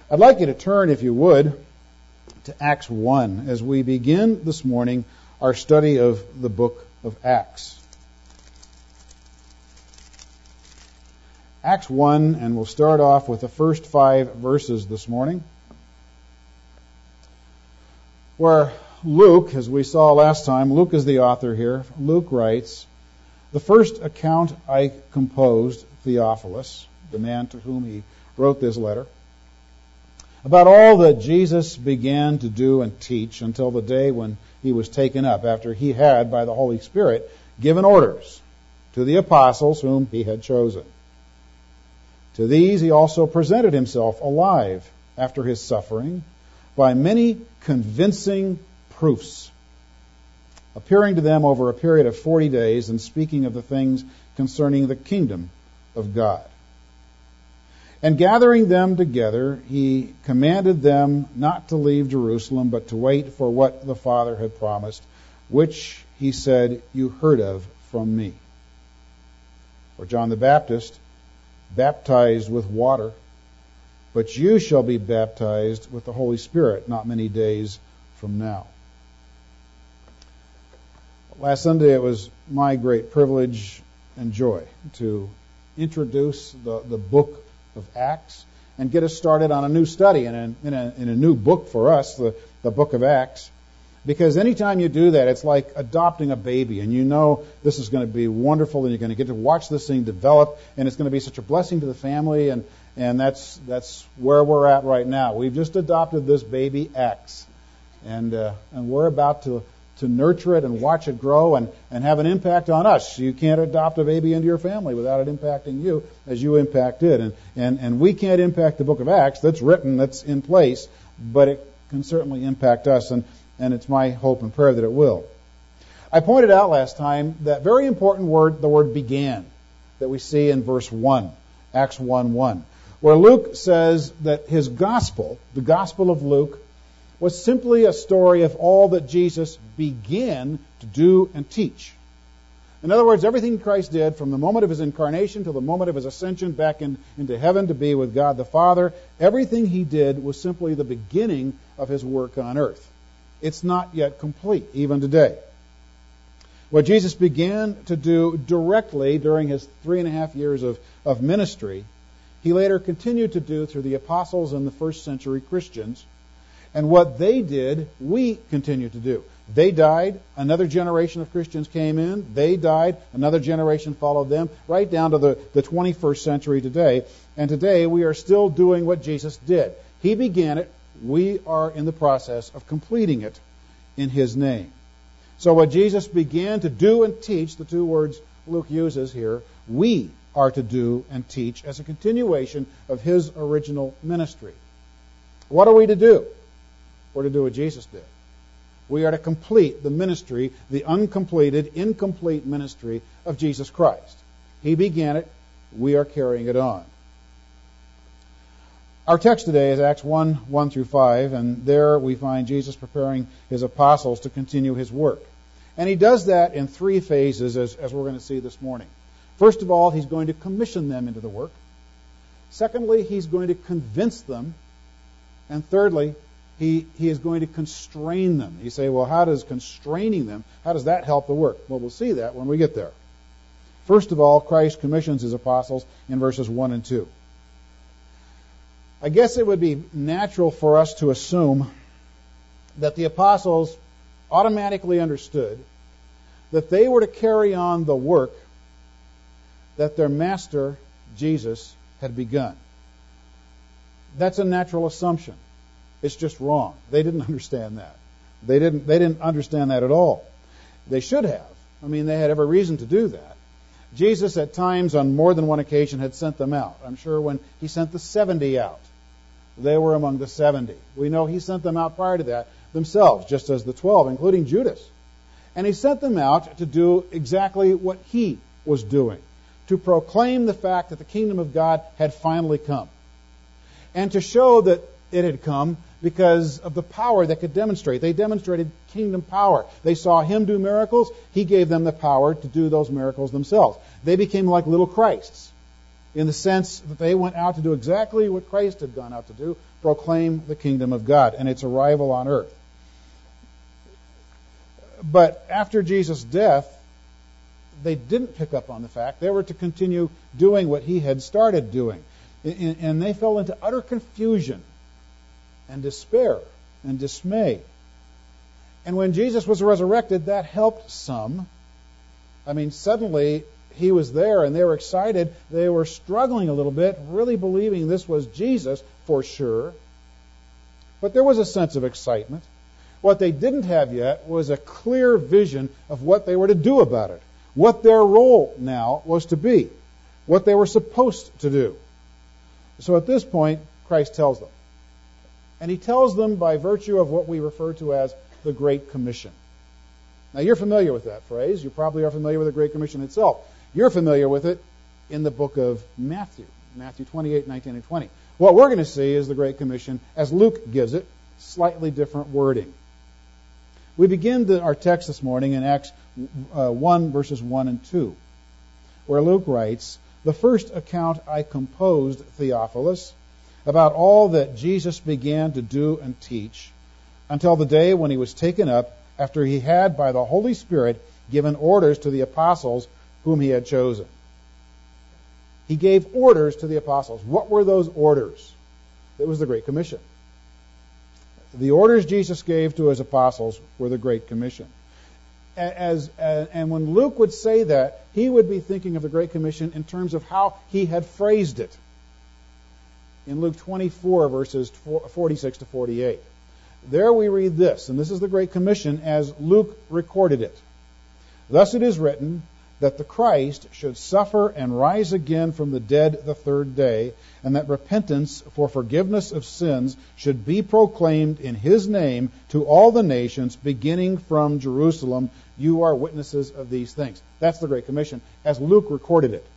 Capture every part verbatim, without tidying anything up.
I'd like you to turn, if you would, to Acts one as we begin this morning our study of the book of Acts. Acts one, and we'll start off with the first five verses this morning, where Luke, as we saw last time, Luke is the author here. Luke writes, "The first account I composed, Theophilus," the man to whom he wrote this letter, "about all that Jesus began to do and teach until the day when he was taken up, after he had, by the Holy Spirit, given orders to the apostles whom he had chosen. To these he also presented himself alive after his suffering by many convincing proofs, appearing to them over a period of forty days and speaking of the things concerning the kingdom of God. And gathering them together, he commanded them not to leave Jerusalem, but to wait for what the Father had promised, which, he said, you heard of from me. For John the Baptist baptized with water, but you shall be baptized with the Holy Spirit not many days from now." Last Sunday it was my great privilege and joy to introduce the, the book of Acts and get us started on a new study in a, in a, in a new book for us, the, the book of Acts. Because anytime you do that, it's like adopting a baby, and you know this is going to be wonderful, and you're going to get to watch this thing develop, and it's going to be such a blessing to the family, and, and that's that's where we're at right now. We've just adopted this baby X, and uh, and we're about to, to nurture it and watch it grow and, and have an impact on us. You can't adopt a baby into your family without it impacting you as you impact it, and, and, and we can't impact the book of Acts that's written, that's in place, but it can certainly impact us, and And it's my hope and prayer that it will. I pointed out last time that very important word, the word began, that we see in verse one, Acts one one, where Luke says that his gospel, the gospel of Luke, was simply a story of all that Jesus began to do and teach. In other words, everything Christ did from the moment of his incarnation to the moment of his ascension back in, into heaven to be with God the Father, everything he did was simply the beginning of his work on earth. It's not yet complete, even today. What Jesus began to do directly during his three and a half years of, of ministry, he later continued to do through the apostles and the first century Christians. And what they did, we continue to do. They died, another generation of Christians came in, they died, another generation followed them, right down to the, the twenty-first century today. And today we are still doing what Jesus did. He began it. We are in the process of completing it in his name. So what Jesus began to do and teach, the two words Luke uses here, we are to do and teach as a continuation of his original ministry. What are we to do? We're to do what Jesus did. We are to complete the ministry, the uncompleted, incomplete ministry of Jesus Christ. He began it. We are carrying it on. Our text today is Acts one, one through five, and there we find Jesus preparing his apostles to continue his work. And he does that in three phases, as, as we're going to see this morning. First of all, he's going to commission them into the work. Secondly, he's going to convince them. And thirdly, he, he is going to constrain them. You say, well, how does constraining them, how does that help the work? Well, we'll see that when we get there. First of all, Christ commissions his apostles in verses one and two. I guess it would be natural for us to assume that the apostles automatically understood that they were to carry on the work that their master, Jesus, had begun. That's a natural assumption. It's just wrong. They didn't understand that. They didn't, they didn't understand that at all. They should have. I mean, they had every reason to do that. Jesus, at times, on more than one occasion, had sent them out. I'm sure when he sent the seventy out, they were among the seventy. We know he sent them out prior to that themselves, just as the twelve, including Judas. And he sent them out to do exactly what he was doing, to proclaim the fact that the kingdom of God had finally come, and to show that it had come because of the power that could demonstrate. They demonstrated kingdom power. They saw him do miracles. He gave them the power to do those miracles themselves. They became like little Christs. in the sense that they went out to do exactly what Christ had gone out to do, proclaim the kingdom of God and its arrival on earth. But after Jesus' death, they didn't pick up on the fact. They were to continue doing what he had started doing. And they fell into utter confusion and despair and dismay. And when Jesus was resurrected, that helped some. I mean, suddenly he was there and they were excited. They were struggling a little bit, really believing this was Jesus for sure. But there was a sense of excitement. What they didn't have yet was a clear vision of what they were to do about it, what their role now was to be, what they were supposed to do. So at this point, Christ tells them. And he tells them by virtue of what we refer to as the Great Commission. Now, you're familiar with that phrase. You probably are familiar with the Great Commission itself. You're familiar with it in the book of Matthew, Matthew twenty-eight, nineteen, and twenty. What we're going to see is the Great Commission as Luke gives it, slightly different wording. We begin the, our text this morning in Acts uh, one, verses one and two, where Luke writes, "The first account I composed, Theophilus, about all that Jesus began to do and teach, until the day when he was taken up, after he had, by the Holy Spirit, given orders to the apostles whom he had chosen." He gave orders to the apostles. What were those orders? It was the Great Commission. The orders Jesus gave to his apostles were the Great Commission. As, as, and when Luke would say that, he would be thinking of the Great Commission in terms of how he had phrased it. In Luke twenty-four, verses forty-six to forty-eight. There we read this, and this is the Great Commission as Luke recorded it. "Thus it is written, that the Christ should suffer and rise again from the dead the third day, and that repentance for forgiveness of sins should be proclaimed in his name to all the nations, beginning from Jerusalem. You are witnesses of these things." That's the Great Commission, as Luke recorded it.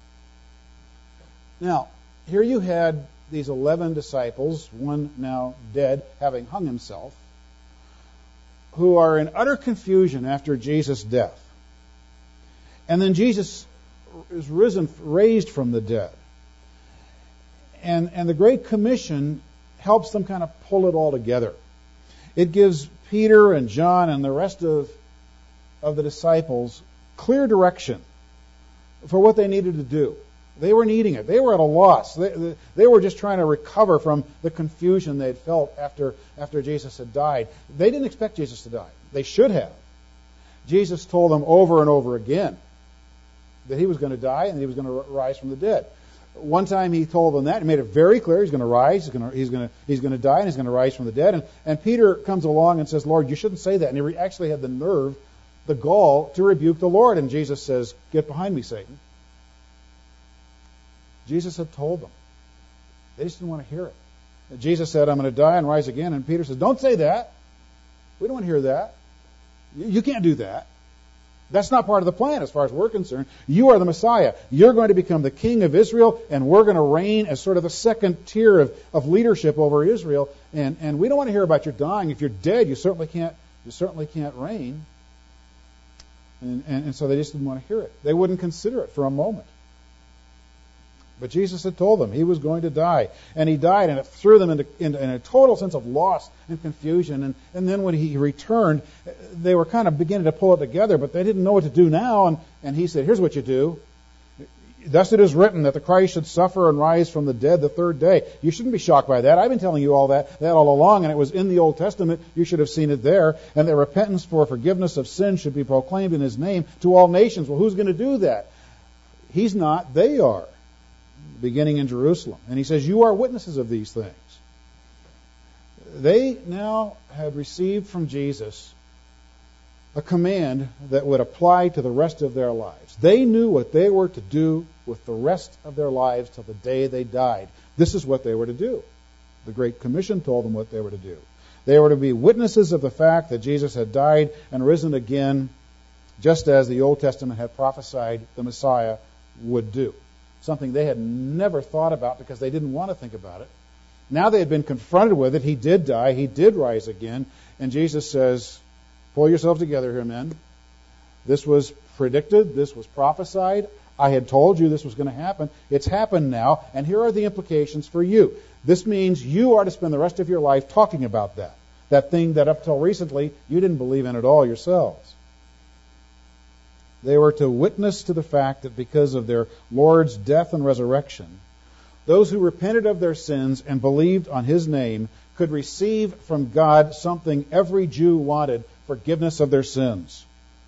Now, here you had these eleven disciples, one now dead, having hung himself, who are in utter confusion after Jesus' death. And then Jesus is risen, raised from the dead. And, and the Great Commission helps them kind of pull it all together. It gives Peter and John and the rest of, of the disciples clear direction for what they needed to do. They were needing it. They were at a loss. They, they, they were just trying to recover from the confusion they had felt after, after Jesus had died. They didn't expect Jesus to die. They should have. Jesus told them over and over again that he was going to die and that he was going to rise from the dead. One time he told them that. He made it very clear he's going to rise, he's going to, he's going to, he's going to die, and he's going to rise from the dead. And, and Peter comes along and says, "Lord, you shouldn't say that." And he re- actually had the nerve, the gall, to rebuke the Lord. And Jesus says, "Get behind me, Satan." Jesus had told them. They just didn't want to hear it. And Jesus said, "I'm going to die and rise again." And Peter says, "Don't say that. We don't want to hear that. You, you can't do that. That's not part of the plan as far as we're concerned. You are the Messiah. You're going to become the king of Israel, and we're going to reign as sort of the second tier of, of leadership over Israel. And, and we don't want to hear about your dying. If you're dead, you certainly can't you certainly can't reign." And, and, and so they just didn't want to hear it. They wouldn't consider it for a moment. But Jesus had told them he was going to die. And he died, and it threw them into, into in a total sense of loss and confusion. And, and then when he returned, they were kind of beginning to pull it together, but they didn't know what to do now. And, and he said, "Here's what you do. Thus it is written that the Christ should suffer and rise from the dead the third day." You shouldn't be shocked by that. I've been telling you all that, that all along, and it was in the Old Testament. You should have seen it there. "And that repentance for forgiveness of sins should be proclaimed in his name to all nations." Well, who's going to do that? He's not. They are. Beginning in Jerusalem. And he says, "You are witnesses of these things." They now had received from Jesus a command that would apply to the rest of their lives. They knew what they were to do with the rest of their lives till the day they died. This is what they were to do. The Great Commission told them what they were to do. They were to be witnesses of the fact that Jesus had died and risen again, just as the Old Testament had prophesied the Messiah would do. Something they had never thought about because they didn't want to think about it. Now they had been confronted with it. He did die. He did rise again. And Jesus says, "Pull yourself together here, men. This was predicted. This was prophesied. I had told you this was going to happen. It's happened now, and here are the implications for you. This means you are to spend the rest of your life talking about that, that thing that up till recently you didn't believe in at all yourselves. They were to witness to the fact that because of their Lord's death and resurrection, those who repented of their sins and believed on His name could receive from God something every Jew wanted, forgiveness of their sins.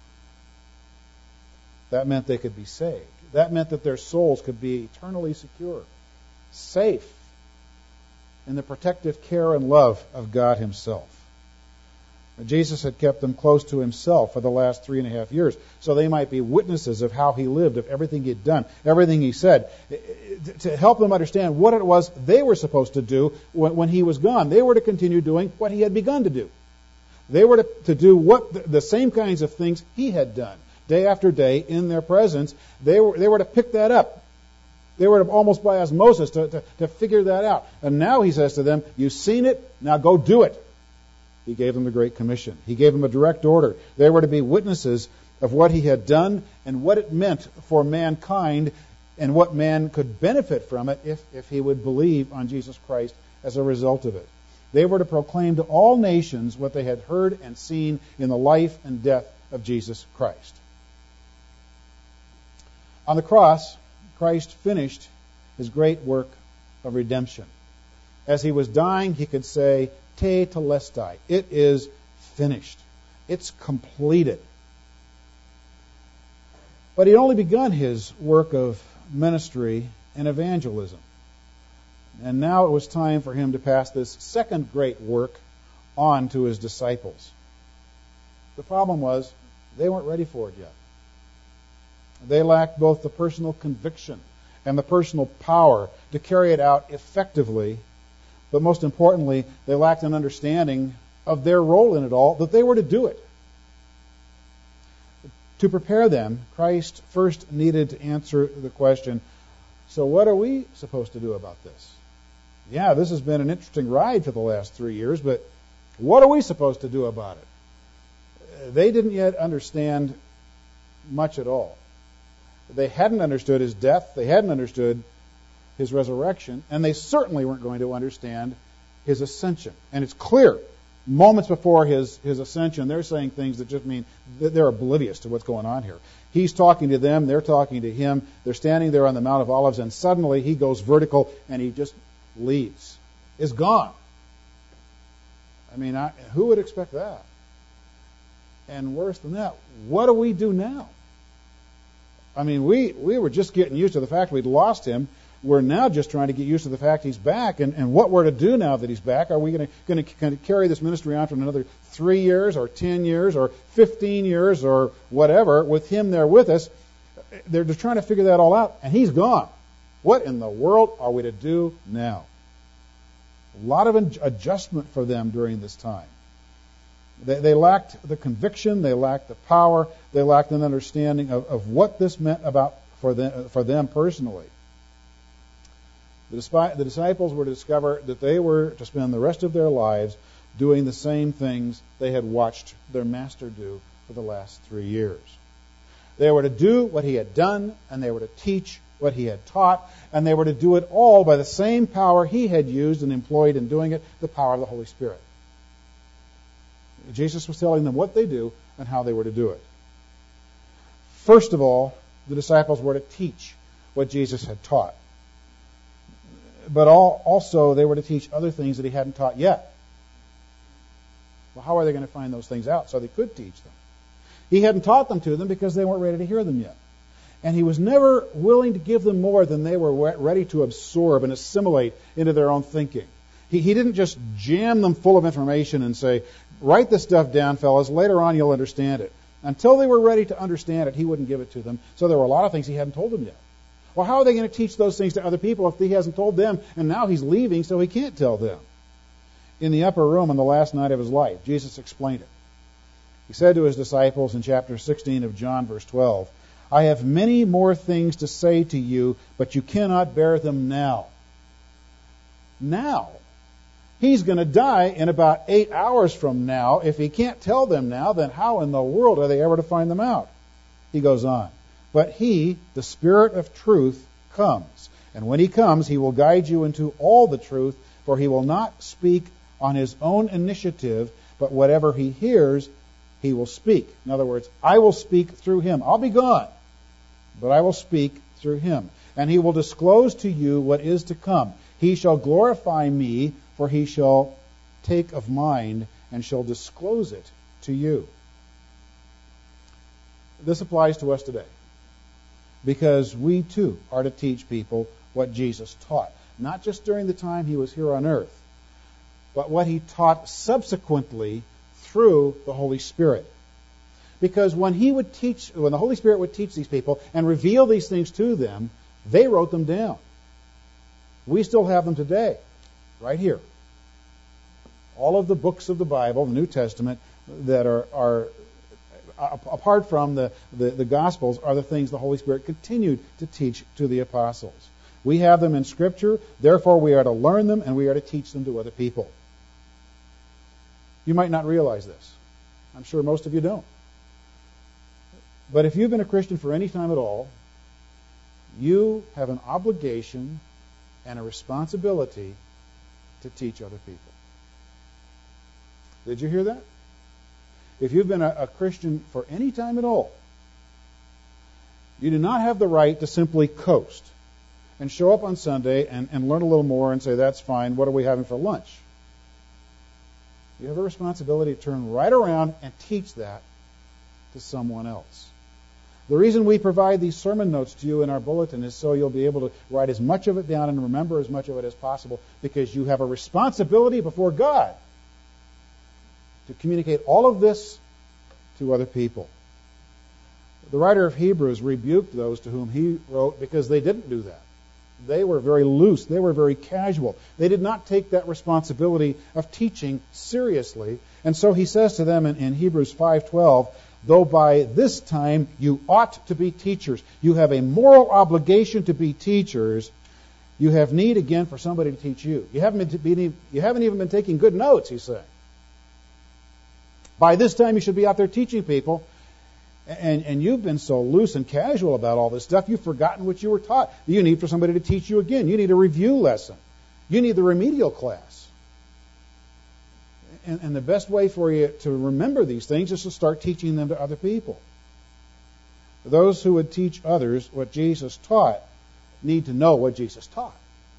That meant they could be saved. That meant that their souls could be eternally secure, safe in the protective care and love of God Himself. Jesus had kept them close to Himself for the last three and a half years, so they might be witnesses of how He lived, of everything He'd done, everything He said, to help them understand what it was they were supposed to do when He was gone. They were to continue doing what He had begun to do. They were to, to do what the, the same kinds of things He had done, day after day, in their presence. They were, they were to pick that up. They were to, almost by osmosis to, to, to figure that out. And now He says to them, you've seen it, now go do it. He gave them the Great Commission. He gave them a direct order. They were to be witnesses of what He had done and what it meant for mankind and what man could benefit from it if, if he would believe on Jesus Christ as a result of it. They were to proclaim to all nations what they had heard and seen in the life and death of Jesus Christ. On the cross, Christ finished His great work of redemption. As He was dying, He could say, Te telestai. It is finished. It's completed. But He'd only begun His work of ministry and evangelism. And now it was time for Him to pass this second great work on to His disciples. The problem was they weren't ready for it yet. They lacked both the personal conviction and the personal power to carry it out effectively. But most importantly, they lacked an understanding of their role in it all, that they were to do it. To prepare them, Christ first needed to answer the question, so what are we supposed to do about this? Yeah, this has been an interesting ride for the last three years, but what are we supposed to do about it? They didn't yet understand much at all. They hadn't understood His death. They hadn't understood His resurrection, and they certainly weren't going to understand His ascension. And it's clear, moments before His, his ascension, they're saying things that just mean that they're oblivious to what's going on here. He's talking to them, they're talking to Him, they're standing there on the Mount of Olives, and suddenly He goes vertical, and He just leaves. Is gone. I mean, I, who would expect that? And worse than that, what do we do now? I mean, we, we were just getting used to the fact we'd lost Him. We're now just trying to get used to the fact He's back, and, and what we're to do now that He's back. Are we going to going to carry this ministry on for another three years or ten years or fifteen years or whatever with Him there with us? They're just trying to figure that all out, and He's gone. What in the world are we to do now? A lot of adjustment for them during this time. They, they lacked the conviction, they lacked the power, they lacked an understanding of, of what this meant about for them, for them personally. The disciples were to discover that they were to spend the rest of their lives doing the same things they had watched their Master do for the last three years. They were to do what He had done, and they were to teach what He had taught, and they were to do it all by the same power He had used and employed in doing it, the power of the Holy Spirit. Jesus was telling them what they do and how they were to do it. First of all, the disciples were to teach what Jesus had taught. But all, also, they were to teach other things that He hadn't taught yet. Well, how are they going to find those things out so they could teach them? He hadn't taught them to them because they weren't ready to hear them yet. And He was never willing to give them more than they were ready to absorb and assimilate into their own thinking. He, he didn't just jam them full of information and say, write this stuff down, fellas. Later on, you'll understand it. Until they were ready to understand it, He wouldn't give it to them. So there were a lot of things He hadn't told them yet. Well, how are they going to teach those things to other people if He hasn't told them, and now He's leaving, so He can't tell them? In the upper room on the last night of His life, Jesus explained it. He said to His disciples in chapter sixteen of John, verse twelve, I have many more things to say to you, but you cannot bear them now. Now. He's going to die in about eight hours from now. If He can't tell them now, then how in the world are they ever to find them out? He goes on. But he, the Spirit of truth, comes. And when he comes, he will guide you into all the truth, for he will not speak on his own initiative, but whatever he hears, he will speak. In other words, I will speak through him. I'll be gone, but I will speak through him. And he will disclose to you what is to come. He shall glorify me, for he shall take of mine and shall disclose it to you. This applies to us today, because we too are to teach people what Jesus taught, not just during the time he was here on earth, but what he taught subsequently through the Holy Spirit. Because when he would teach, when the Holy Spirit would teach these people and reveal these things to them, they wrote them down. We still have them today, right here. All of the books of the Bible, the New Testament, that are, are apart from the, the, the Gospels, are the things the Holy Spirit continued to teach to the apostles. We have them in Scripture, therefore we are to learn them and we are to teach them to other people. You might not realize this. I'm sure most of you don't. But if you've been a Christian for any time at all, you have an obligation and a responsibility to teach other people. Did you hear that? If you've been a, a Christian for any time at all, you do not have the right to simply coast and show up on Sunday and, and learn a little more and say, that's fine, what are we having for lunch? You have a responsibility to turn right around and teach that to someone else. The reason we provide these sermon notes to you in our bulletin is so you'll be able to write as much of it down and remember as much of it as possible, because you have a responsibility before God to communicate all of this to other people. The writer of Hebrews rebuked those to whom he wrote because they didn't do that. They were very loose. They were very casual. They did not take that responsibility of teaching seriously. And so he says to them in, in Hebrews five twelve, though by this time you ought to be teachers, you have a moral obligation to be teachers, you have need again for somebody to teach you. You haven't been, you haven't even been taking good notes, he's saying. By this time you should be out there teaching people. And, and you've been so loose and casual about all this stuff, you've forgotten what you were taught. You need for somebody to teach you again. You need a review lesson. You need the remedial class. And, and the best way for you to remember these things is to start teaching them to other people. Those who would teach others what Jesus taught need to know what Jesus taught.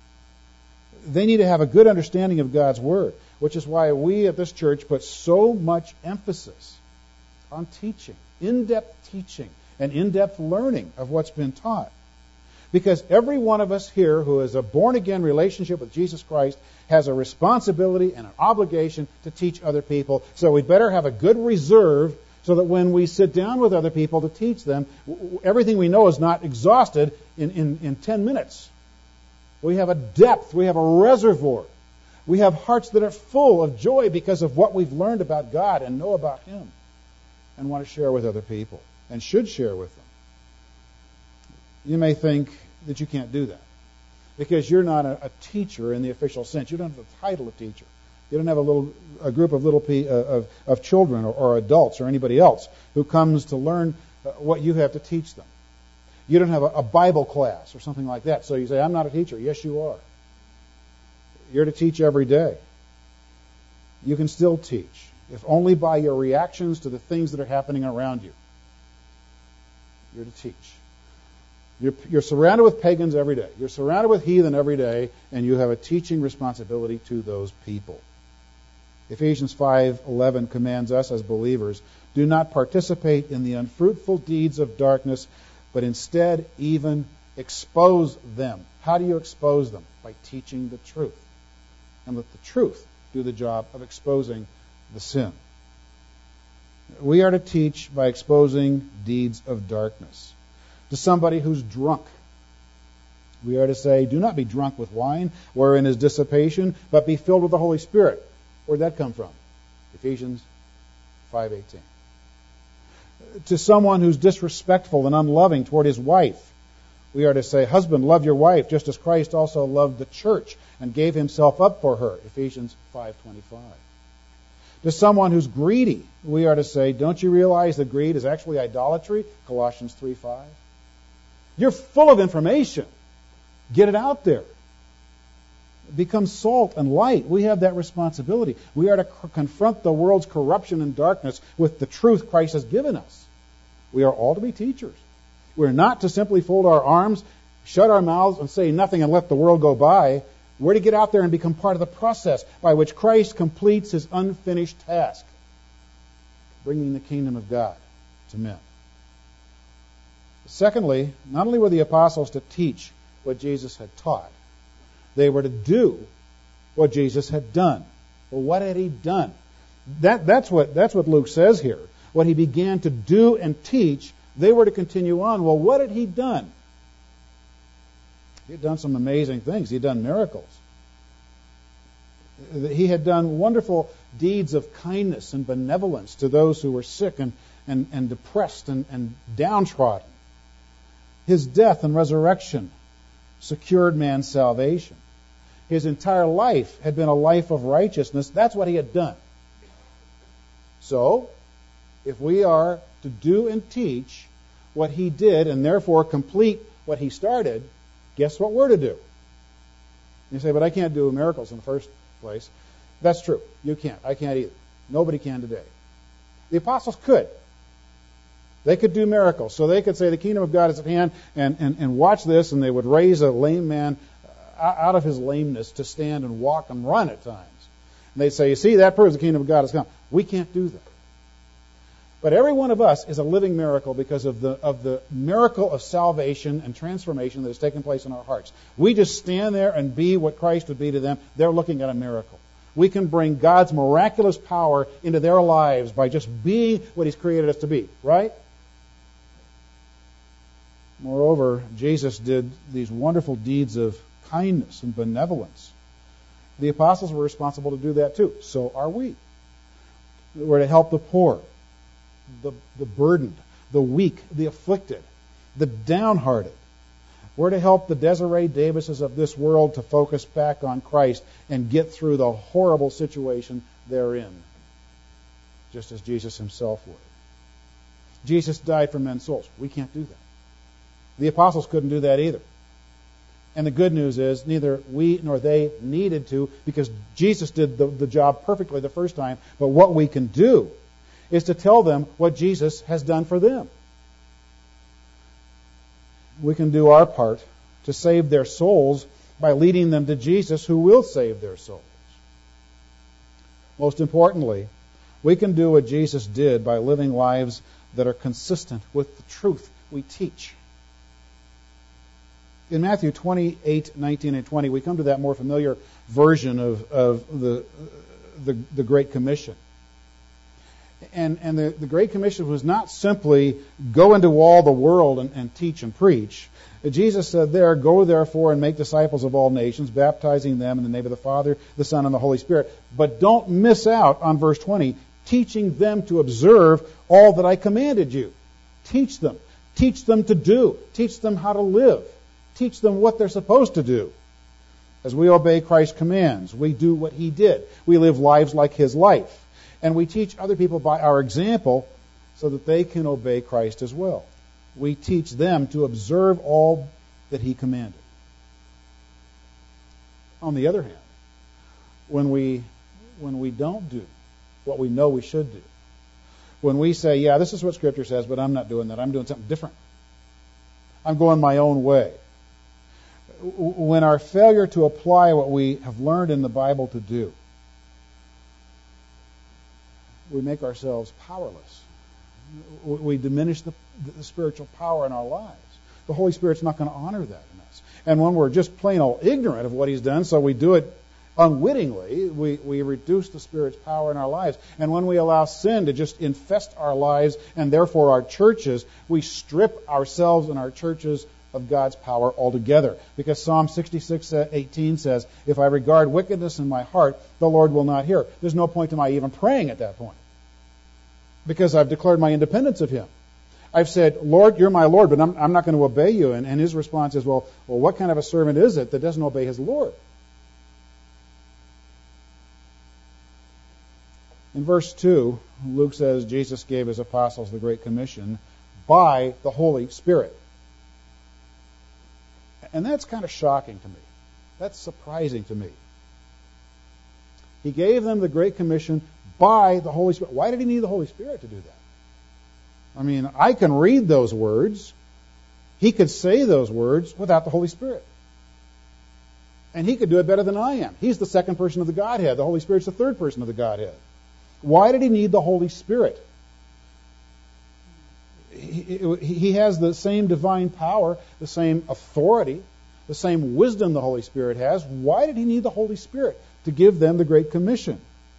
They need to have a good understanding of God's Word, which is why we at this church put so much emphasis on teaching. In-depth teaching and in-depth learning of what's been taught. Because every one of us here who has a born-again relationship with Jesus Christ has a responsibility and an obligation to teach other people. So we better have a good reserve so that when we sit down with other people to teach them, everything we know is not exhausted in, in, in ten minutes. We have a depth. We have a reservoir. We have hearts that are full of joy because of what we've learned about God and know about Him, and want to share with other people, and should share with them. You may think that you can't do that because you're not a, a teacher in the official sense. You don't have the title of teacher. You don't have a little a group of little pe- uh, of, of children or, or adults or anybody else who comes to learn uh, what you have to teach them. You don't have a, a Bible class or something like that. So you say, I'm not a teacher. Yes, you are. You're to teach every day. You can still teach, if only by your reactions to the things that are happening around you. You're to teach. You're, you're surrounded with pagans every day. You're surrounded with heathen every day, and you have a teaching responsibility to those people. Ephesians five eleven commands us as believers, do not participate in the unfruitful deeds of darkness, but instead even expose them. How do you expose them? By teaching the truth. And let the truth do the job of exposing the sin. We are to teach by exposing deeds of darkness. To somebody who's drunk, we are to say, do not be drunk with wine, wherein is dissipation, but be filled with the Holy Spirit. Where'd that come from? Ephesians five eighteen. To someone who's disrespectful and unloving toward his wife, we are to say, husband, love your wife, just as Christ also loved the church and gave himself up for her. Ephesians five twenty-five. To someone who's greedy, we are to say, don't you realize that greed is actually idolatry? Colossians three five. You're full of information. Get it out there. Become salt and light. We have that responsibility. We are to c- confront the world's corruption and darkness with the truth Christ has given us. We are all to be teachers. We're not to simply fold our arms, shut our mouths, and say nothing and let the world go by. We're to get out there and become part of the process by which Christ completes his unfinished task, bringing the kingdom of God to men. Secondly, not only were the apostles to teach what Jesus had taught, they were to do what Jesus had done. Well, what had he done? That, that's what, that's what Luke says here. What he began to do and teach, they were to continue on. Well, what had he done? He had done some amazing things. He had done miracles. He had done wonderful deeds of kindness and benevolence to those who were sick and, and, and depressed and, and downtrodden. His death and resurrection secured man's salvation. His entire life had been a life of righteousness. That's what he had done. So, if we are to do and teach what he did and therefore complete what he started, guess what we're to do? You say, but I can't do miracles in the first place. That's true. You can't. I can't either. Nobody can today. The apostles could. They could do miracles. So they could say the kingdom of God is at hand and, and, and watch this, and they would raise a lame man out of his lameness to stand and walk and run at times. And they'd say, you see, that proves the kingdom of God has come. We can't do that. But every one of us is a living miracle because of the of the miracle of salvation and transformation that has taken place in our hearts. We just stand there and be what Christ would be to them. They're looking at a miracle. We can bring God's miraculous power into their lives by just being what he's created us to be, right? Moreover, Jesus did these wonderful deeds of kindness and benevolence. The apostles were responsible to do that too. So are we. We're to help the poor, the, the burdened, the weak, the afflicted, the downhearted. We're to help the Desiree Davises of this world to focus back on Christ and get through the horrible situation they're in, just as Jesus himself would. Jesus died for men's souls. We can't do that. The apostles couldn't do that either. And the good news is neither we nor they needed to, because Jesus did the, the job perfectly the first time. But what we can do is to tell them what Jesus has done for them. We can do our part to save their souls by leading them to Jesus, who will save their souls. Most importantly, we can do what Jesus did by living lives that are consistent with the truth we teach. In Matthew twenty-eight, nineteen, and twenty, we come to that more familiar version of, of the, the, the Great Commission. And, and the, the Great Commission was not simply go into all the world and, and teach and preach. Jesus said there, go therefore and make disciples of all nations, baptizing them in the name of the Father, the Son, and the Holy Spirit. But don't miss out on verse twenty, teaching them to observe all that I commanded you. Teach them. Teach them to do. Teach them how to live. Teach them what they're supposed to do. As we obey Christ's commands, we do what he did. We live lives like his life. And we teach other people by our example so that they can obey Christ as well. We teach them to observe all that he commanded. On the other hand, when we when we don't do what we know we should do, when we say, yeah, this is what Scripture says, but I'm not doing that, I'm doing something different, I'm going my own way, when our failure to apply what we have learned in the Bible to do, we make ourselves powerless. We diminish the, the spiritual power in our lives. The Holy Spirit's not going to honor that in us. And when we're just plain old ignorant of what he's done, so we do it unwittingly, we, we reduce the Spirit's power in our lives. And when we allow sin to just infest our lives and therefore our churches, we strip ourselves and our churches of God's power altogether. Because Psalm sixty-six eighteen says, if I regard wickedness in my heart, the Lord will not hear. There's no point to my even praying at that point, because I've declared my independence of him. I've said, Lord, you're my Lord, but I'm, I'm not going to obey you. And, and his response is, well, well, what kind of a servant is it that doesn't obey his Lord? In verse two, Luke says Jesus gave his apostles the Great Commission by the Holy Spirit. And that's kind of shocking to me. That's surprising to me. He gave them the Great Commission by the Holy Spirit. Why did he need the Holy Spirit to do that? I mean, I can read those words. He could say those words without the Holy Spirit. And he could do it better than I am. He's the second person of the Godhead. The Holy Spirit's the third person of the Godhead. Why did he need the Holy Spirit? He, he has the same divine power, the same authority, the same wisdom the Holy Spirit has. Why did he need the Holy Spirit to give them the Great Commission?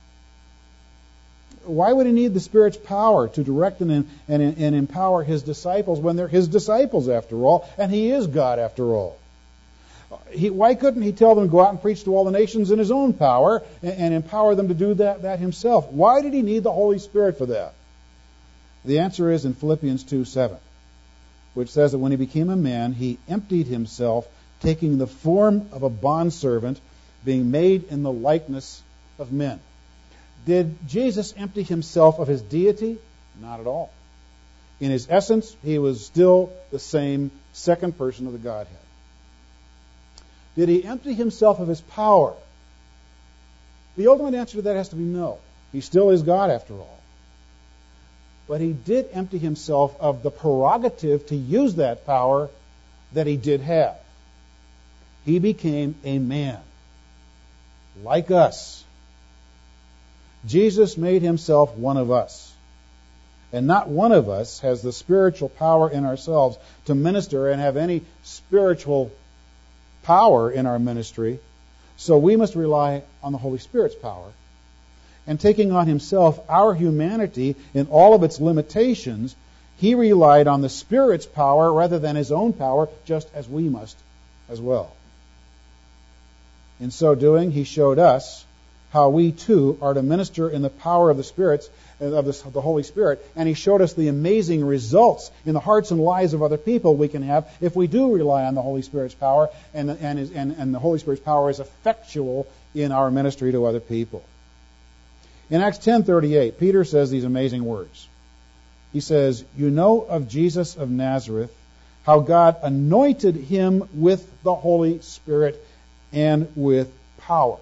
Why would he need the Spirit's power to direct and, and, and empower his disciples when they're his disciples after all, and he is God after all? He, why couldn't he tell them to go out and preach to all the nations in his own power and, and empower them to do that, that himself? Why did he need the Holy Spirit for that? The answer is in Philippians two seven, which says that when he became a man, he emptied himself, taking the form of a bondservant, being made in the likeness of men. Did Jesus empty himself of his deity? Not at all. In his essence, he was still the same second person of the Godhead. Did he empty himself of his power? The ultimate answer to that has to be no. He still is God after all. But he did empty himself of the prerogative to use that power that he did have. He became a man, like us. Jesus made himself one of us. And not one of us has the spiritual power in ourselves to minister and have any spiritual power in our ministry. So we must rely on the Holy Spirit's power. And taking on himself our humanity in all of its limitations, he relied on the Spirit's power rather than his own power, just as we must as well. In so doing, he showed us how we too are to minister in the power of the Spirit's of the, the Holy Spirit, and he showed us the amazing results in the hearts and lives of other people we can have if we do rely on the Holy Spirit's power, and and is, and, and the Holy Spirit's power is effectual in our ministry to other people. In Acts ten thirty-eight, Peter says these amazing words. He says, "You know of Jesus of Nazareth, how God anointed him with the Holy Spirit and with power."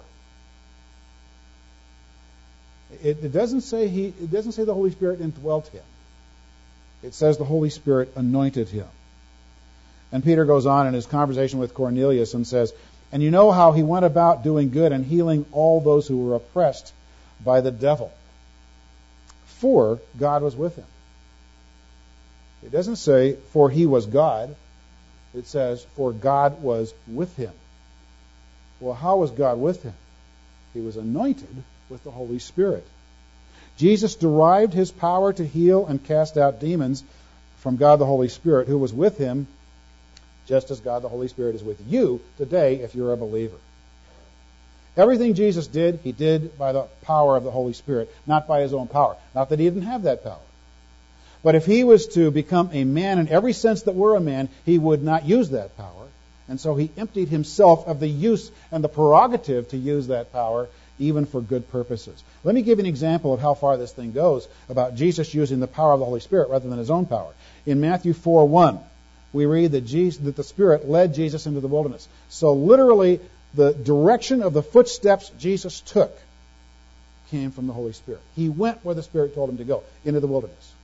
It, it doesn't say he. It doesn't say the Holy Spirit indwelt him. It says the Holy Spirit anointed him. And Peter goes on in his conversation with Cornelius and says, "And you know how he went about doing good and healing all those who were oppressed by the devil, for God was with him." It doesn't say, "for he was God." It says, "for God was with him." Well, how was God with him? He was anointed with the Holy Spirit. Jesus derived his power to heal and cast out demons from God the Holy Spirit, who was with him, just as God the Holy Spirit is with you today if you're a believer. Everything Jesus did, he did by the power of the Holy Spirit, not by his own power. Not that he didn't have that power. But if he was to become a man in every sense that we're a man, he would not use that power. And so he emptied himself of the use and the prerogative to use that power, even for good purposes. Let me give you an example of how far this thing goes about Jesus using the power of the Holy Spirit rather than his own power. In Matthew four one, we read that, Jesus, that the Spirit led Jesus into the wilderness. So literally, the direction of the footsteps Jesus took came from the Holy Spirit. He went where the Spirit told him to go, into the wilderness.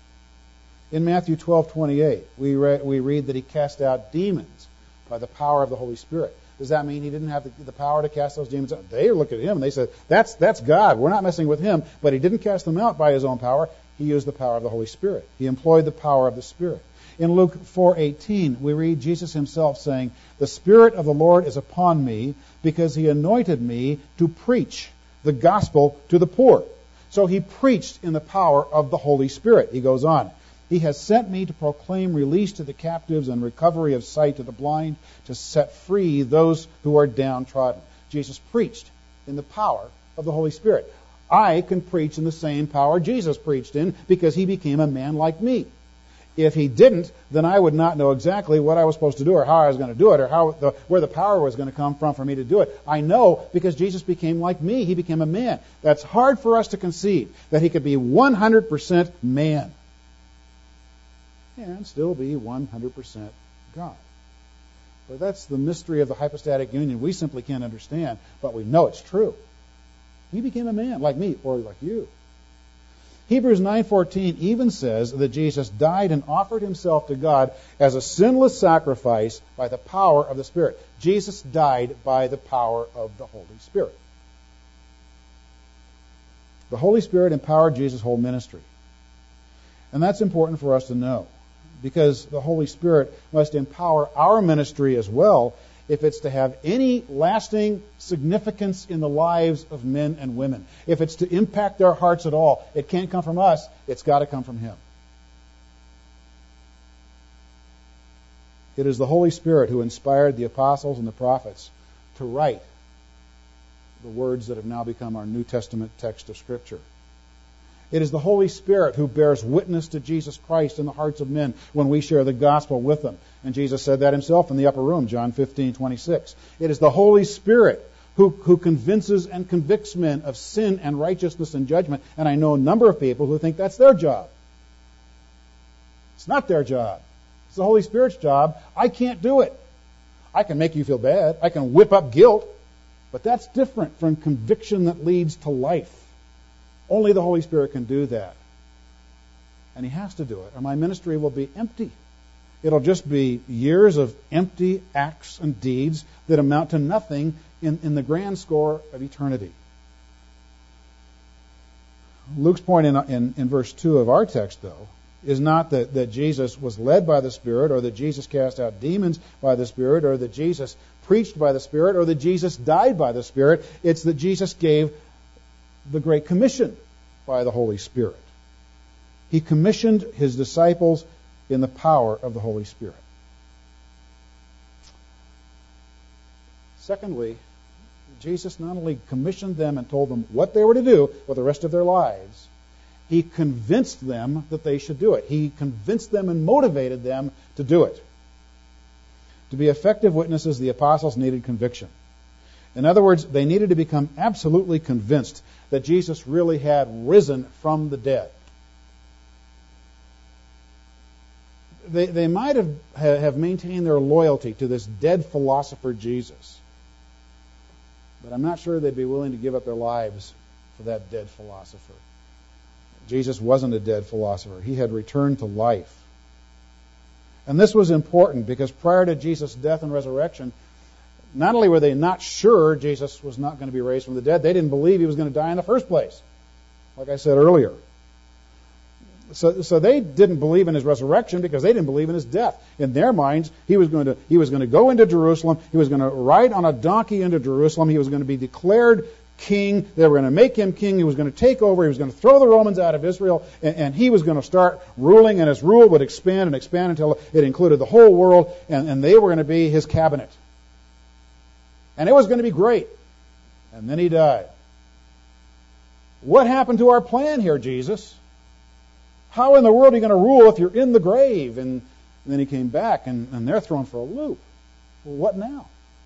In Matthew twelve twenty-eight, we, re- we read that he cast out demons by the power of the Holy Spirit. Does that mean he didn't have the, the power to cast those demons out? They looked at him and they said, that's, that's God. We're not messing with him. But he didn't cast them out by his own power. He used the power of the Holy Spirit. He employed the power of the Spirit. In Luke four eighteen, we read Jesus himself saying, "The Spirit of the Lord is upon me because he anointed me to preach the gospel to the poor." So he preached in the power of the Holy Spirit. He goes on. "He has sent me to proclaim release to the captives and recovery of sight to the blind, to set free those who are downtrodden." Jesus preached in the power of the Holy Spirit. I can preach in the same power Jesus preached in because he became a man like me. If he didn't, then I would not know exactly what I was supposed to do or how I was going to do it or how the, where the power was going to come from for me to do it. I know because Jesus became like me. He became a man. That's hard for us to conceive, that he could be one hundred percent man and still be one hundred percent God. But that's the mystery of the hypostatic union we simply can't understand, but we know it's true. He became a man like me or like you. Hebrews nine fourteen even says that Jesus died and offered himself to God as a sinless sacrifice by the power of the Spirit. Jesus died by the power of the Holy Spirit. The Holy Spirit empowered Jesus' whole ministry. And that's important for us to know, because the Holy Spirit must empower our ministry as well if it's to have any lasting significance in the lives of men and women. If it's to impact their hearts at all, it can't come from us, it's got to come from Him. It is the Holy Spirit who inspired the apostles and the prophets to write the words that have now become our New Testament text of Scripture. It is the Holy Spirit who bears witness to Jesus Christ in the hearts of men when we share the gospel with them. And Jesus said that himself in the upper room, John fifteen twenty-six. It is the Holy Spirit who, who convinces and convicts men of sin and righteousness and judgment. And I know a number of people who think that's their job. It's not their job. It's the Holy Spirit's job. I can't do it. I can make you feel bad. I can whip up guilt. But that's different from conviction that leads to life. Only the Holy Spirit can do that. And He has to do it, or my ministry will be empty. It'll just be years of empty acts and deeds that amount to nothing in, in the grand score of eternity. Luke's point in, in, in verse two of our text, though, is not that, that Jesus was led by the Spirit, or that Jesus cast out demons by the Spirit, or that Jesus preached by the Spirit, or that Jesus died by the Spirit. It's that Jesus gave the Great Commission by the Holy Spirit. He commissioned His disciples in the power of the Holy Spirit. Secondly, Jesus not only commissioned them and told them what they were to do for the rest of their lives, He convinced them that they should do it. He convinced them and motivated them to do it. To be effective witnesses, the apostles needed conviction. In other words, they needed to become absolutely convinced that Jesus really had risen from the dead. They, they might have, have maintained their loyalty to this dead philosopher Jesus, but I'm not sure they'd be willing to give up their lives for that dead philosopher. Jesus wasn't a dead philosopher. He had returned to life. And this was important because prior to Jesus' death and resurrection, not only were they not sure Jesus was not going to be raised from the dead, they didn't believe He was going to die in the first place, like I said earlier. So, so they didn't believe in His resurrection because they didn't believe in His death. In their minds, He was going to He was going to go into Jerusalem. He was going to ride on a donkey into Jerusalem. He was going to be declared king. They were going to make Him king. He was going to take over. He was going to throw the Romans out of Israel, and, and He was going to start ruling, and His rule would expand and expand until it included the whole world, and, and they were going to be His cabinet. And it was going to be great. And then He died. What happened to our plan here, Jesus? How in the world are you going to rule if you're in the grave? And, and then He came back, and, and they're thrown for a loop. Well, what now?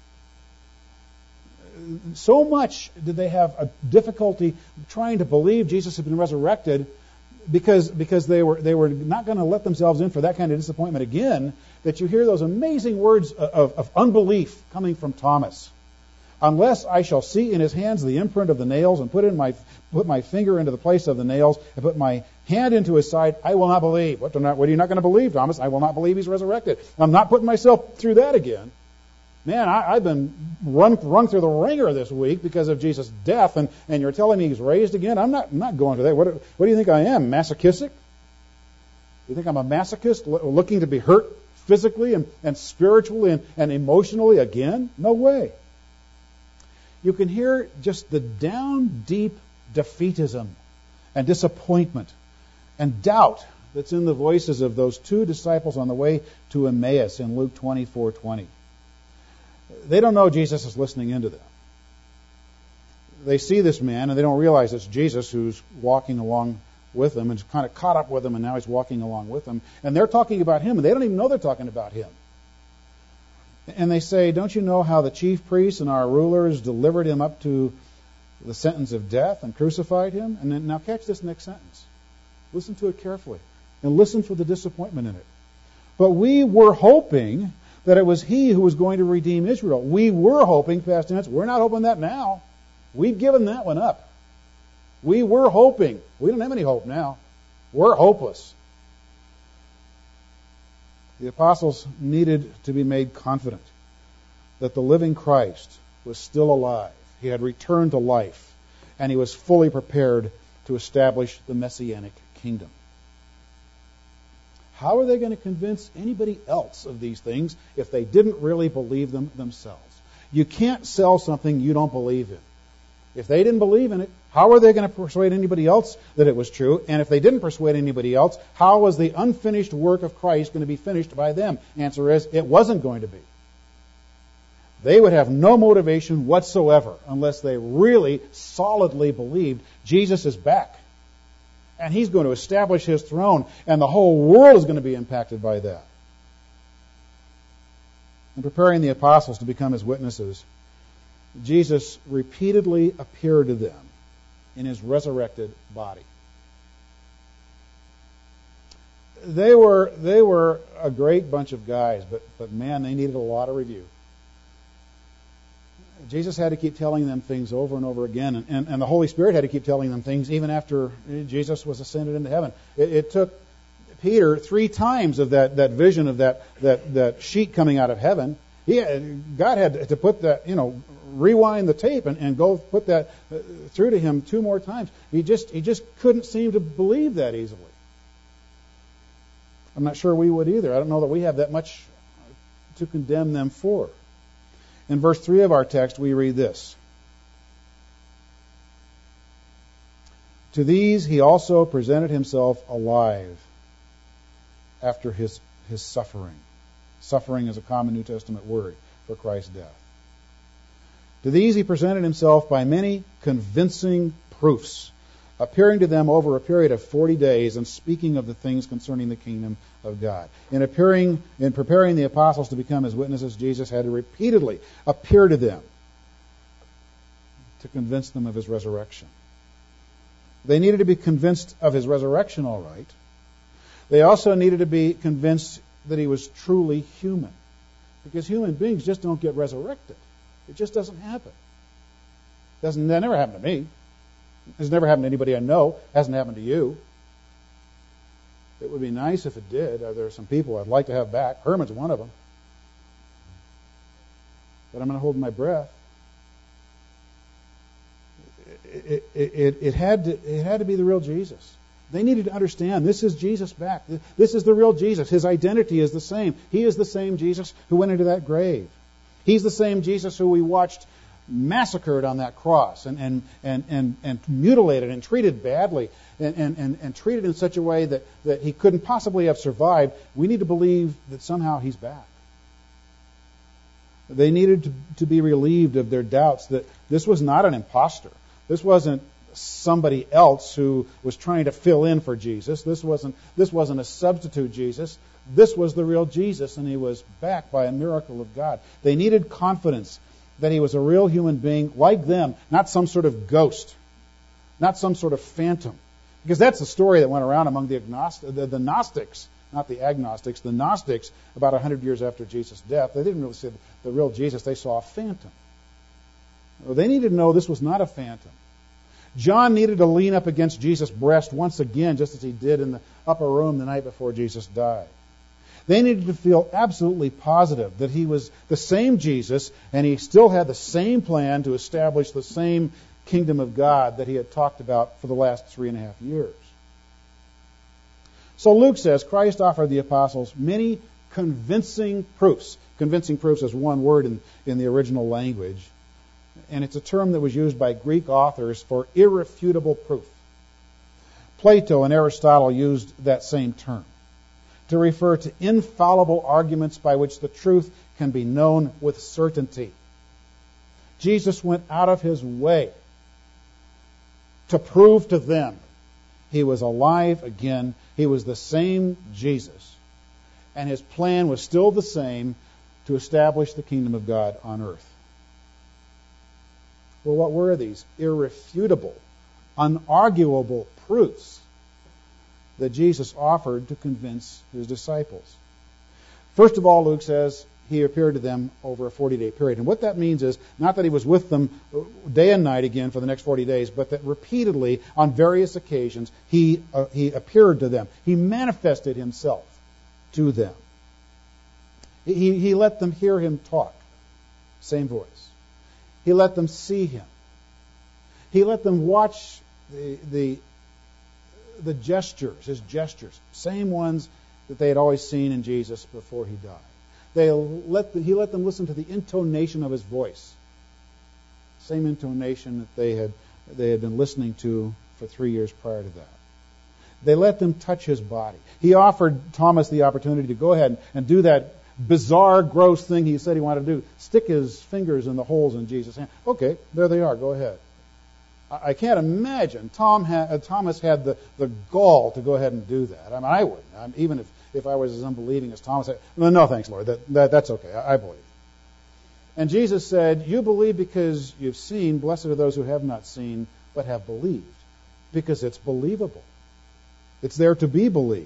So much did they have a difficulty trying to believe Jesus had been resurrected because, because they were they were not going to let themselves in for that kind of disappointment again, that you hear those amazing words of, of unbelief coming from Thomas. Unless I shall see in his hands the imprint of the nails, and put in my put my finger into the place of the nails, and put my hand into his side, I will not believe. What, what are you not going to believe, Thomas? I will not believe He's resurrected. I'm not putting myself through that again. Man, I, I've been run, run through the ringer this week because of Jesus' death, and, and you're telling me He's raised again? I'm not I'm not going through that. What, what do you think I am, masochistic? You think I'm a masochist looking to be hurt physically and, and spiritually and, and emotionally again? No way. You can hear just the down deep defeatism and disappointment and doubt that's in the voices of those two disciples on the way to Emmaus in Luke twenty-four twenty. They don't know Jesus is listening into them. They see this man and they don't realize it's Jesus who's walking along with them and kind of caught up with them, and now He's walking along with them. And they're talking about Him, and they don't even know they're talking about Him. And they say, don't you know how the chief priests and our rulers delivered Him up to the sentence of death and crucified Him? And then, now catch this next sentence. Listen to it carefully. And listen for the disappointment in it. But we were hoping that it was He who was going to redeem Israel. We were hoping, past tense, we're not hoping that now. We've given that one up. We were hoping. We don't have any hope now. We're hopeless. The apostles needed to be made confident that the living Christ was still alive. He had returned to life, and He was fully prepared to establish the Messianic kingdom. How are they going to convince anybody else of these things if they didn't really believe them themselves? You can't sell something you don't believe in. If they didn't believe in it, how are they going to persuade anybody else that it was true? And if they didn't persuade anybody else, how was the unfinished work of Christ going to be finished by them? Answer is, it wasn't going to be. They would have no motivation whatsoever unless they really solidly believed Jesus is back. And He's going to establish His throne, and the whole world is going to be impacted by that. In preparing the apostles to become His witnesses, Jesus repeatedly appeared to them in His resurrected body. They were they were a great bunch of guys, but, but man, they needed a lot of review. Jesus had to keep telling them things over and over again, and, and, and the Holy Spirit had to keep telling them things even after Jesus was ascended into heaven. It, it took Peter three times of that, that vision of that, that, that sheet coming out of heaven. He had, God had to put that, you know, rewind the tape and, and go put that through to him two more times. He just he just couldn't seem to believe that easily. I'm not sure we would either. I don't know that we have that much to condemn them for. In verse three of our text, we read this. To these he also presented himself alive after his, his suffering. Suffering is a common New Testament word for Christ's death. To these he presented himself by many convincing proofs, appearing to them over a period of forty days and speaking of the things concerning the kingdom of God. In appearing, in preparing the apostles to become his witnesses, Jesus had to repeatedly appear to them to convince them of his resurrection. They needed to be convinced of his resurrection, all right. They also needed to be convinced that he was truly human, because human beings just don't get resurrected. It just doesn't happen. Doesn't that never happened to me? It's never happened to anybody I know. It hasn't happened to you. It would be nice if it did. Uh, there are some people I'd like to have back. Herman's one of them. But I'm going to hold my breath. It, it, it, it, had to, it had to be the real Jesus. They needed to understand this is Jesus back. This is the real Jesus. His identity is the same. He is the same Jesus who went into that grave. He's the same Jesus who we watched massacred on that cross and, and, and, and, and mutilated and treated badly and, and, and, and treated in such a way that, that he couldn't possibly have survived. We need to believe that somehow he's back. They needed to, to be relieved of their doubts that this was not an imposter. This wasn't somebody else who was trying to fill in for Jesus. This wasn't, this wasn't a substitute Jesus. This was the real Jesus, and he was back by a miracle of God. They needed confidence that he was a real human being like them, not some sort of ghost, not some sort of phantom. Because that's the story that went around among the, agnostic, the, the Gnostics, not the agnostics, the Gnostics about one hundred years after Jesus' death. They didn't really see the real Jesus. They saw a phantom. Well, they needed to know this was not a phantom. John needed to lean up against Jesus' breast once again, just as he did in the upper room the night before Jesus died. They needed to feel absolutely positive that he was the same Jesus and he still had the same plan to establish the same kingdom of God that he had talked about for the last three and a half years. So Luke says Christ offered the apostles many convincing proofs. Convincing proofs is one word in, in the original language, and it's a term that was used by Greek authors for irrefutable proof. Plato and Aristotle used that same term to refer to infallible arguments by which the truth can be known with certainty. Jesus went out of his way to prove to them he was alive again. He was the same Jesus. And his plan was still the same, to establish the kingdom of God on earth. Well, what were these irrefutable, unarguable proofs that Jesus offered to convince his disciples? First of all, Luke says, he appeared to them over a forty-day period. And what that means is not that he was with them day and night again for the next forty days, but that repeatedly, on various occasions, he uh, he appeared to them. He manifested himself to them. He, he let them hear him talk. Same voice. He let them see him. He let them watch the the, the gestures, his gestures, same ones that they had always seen in Jesus before he died. They let the, he let them listen to the intonation of his voice, same intonation that they had they had been listening to for three years prior to that. They let them touch his body. He offered Thomas the opportunity to go ahead and do that bizarre, gross thing he said he wanted to do, stick his fingers in the holes in Jesus' hand. Okay, there they are. Go ahead. I, I can't imagine Tom ha- uh, Thomas had the, the gall to go ahead and do that. I mean, I wouldn't. I mean, even if, if I was as unbelieving as Thomas. No, no thanks, Lord. That, that that's okay. I, I believe. And Jesus said, "You believe because you've seen. Blessed are those who have not seen but have believed, because it's believable. It's there to be believed."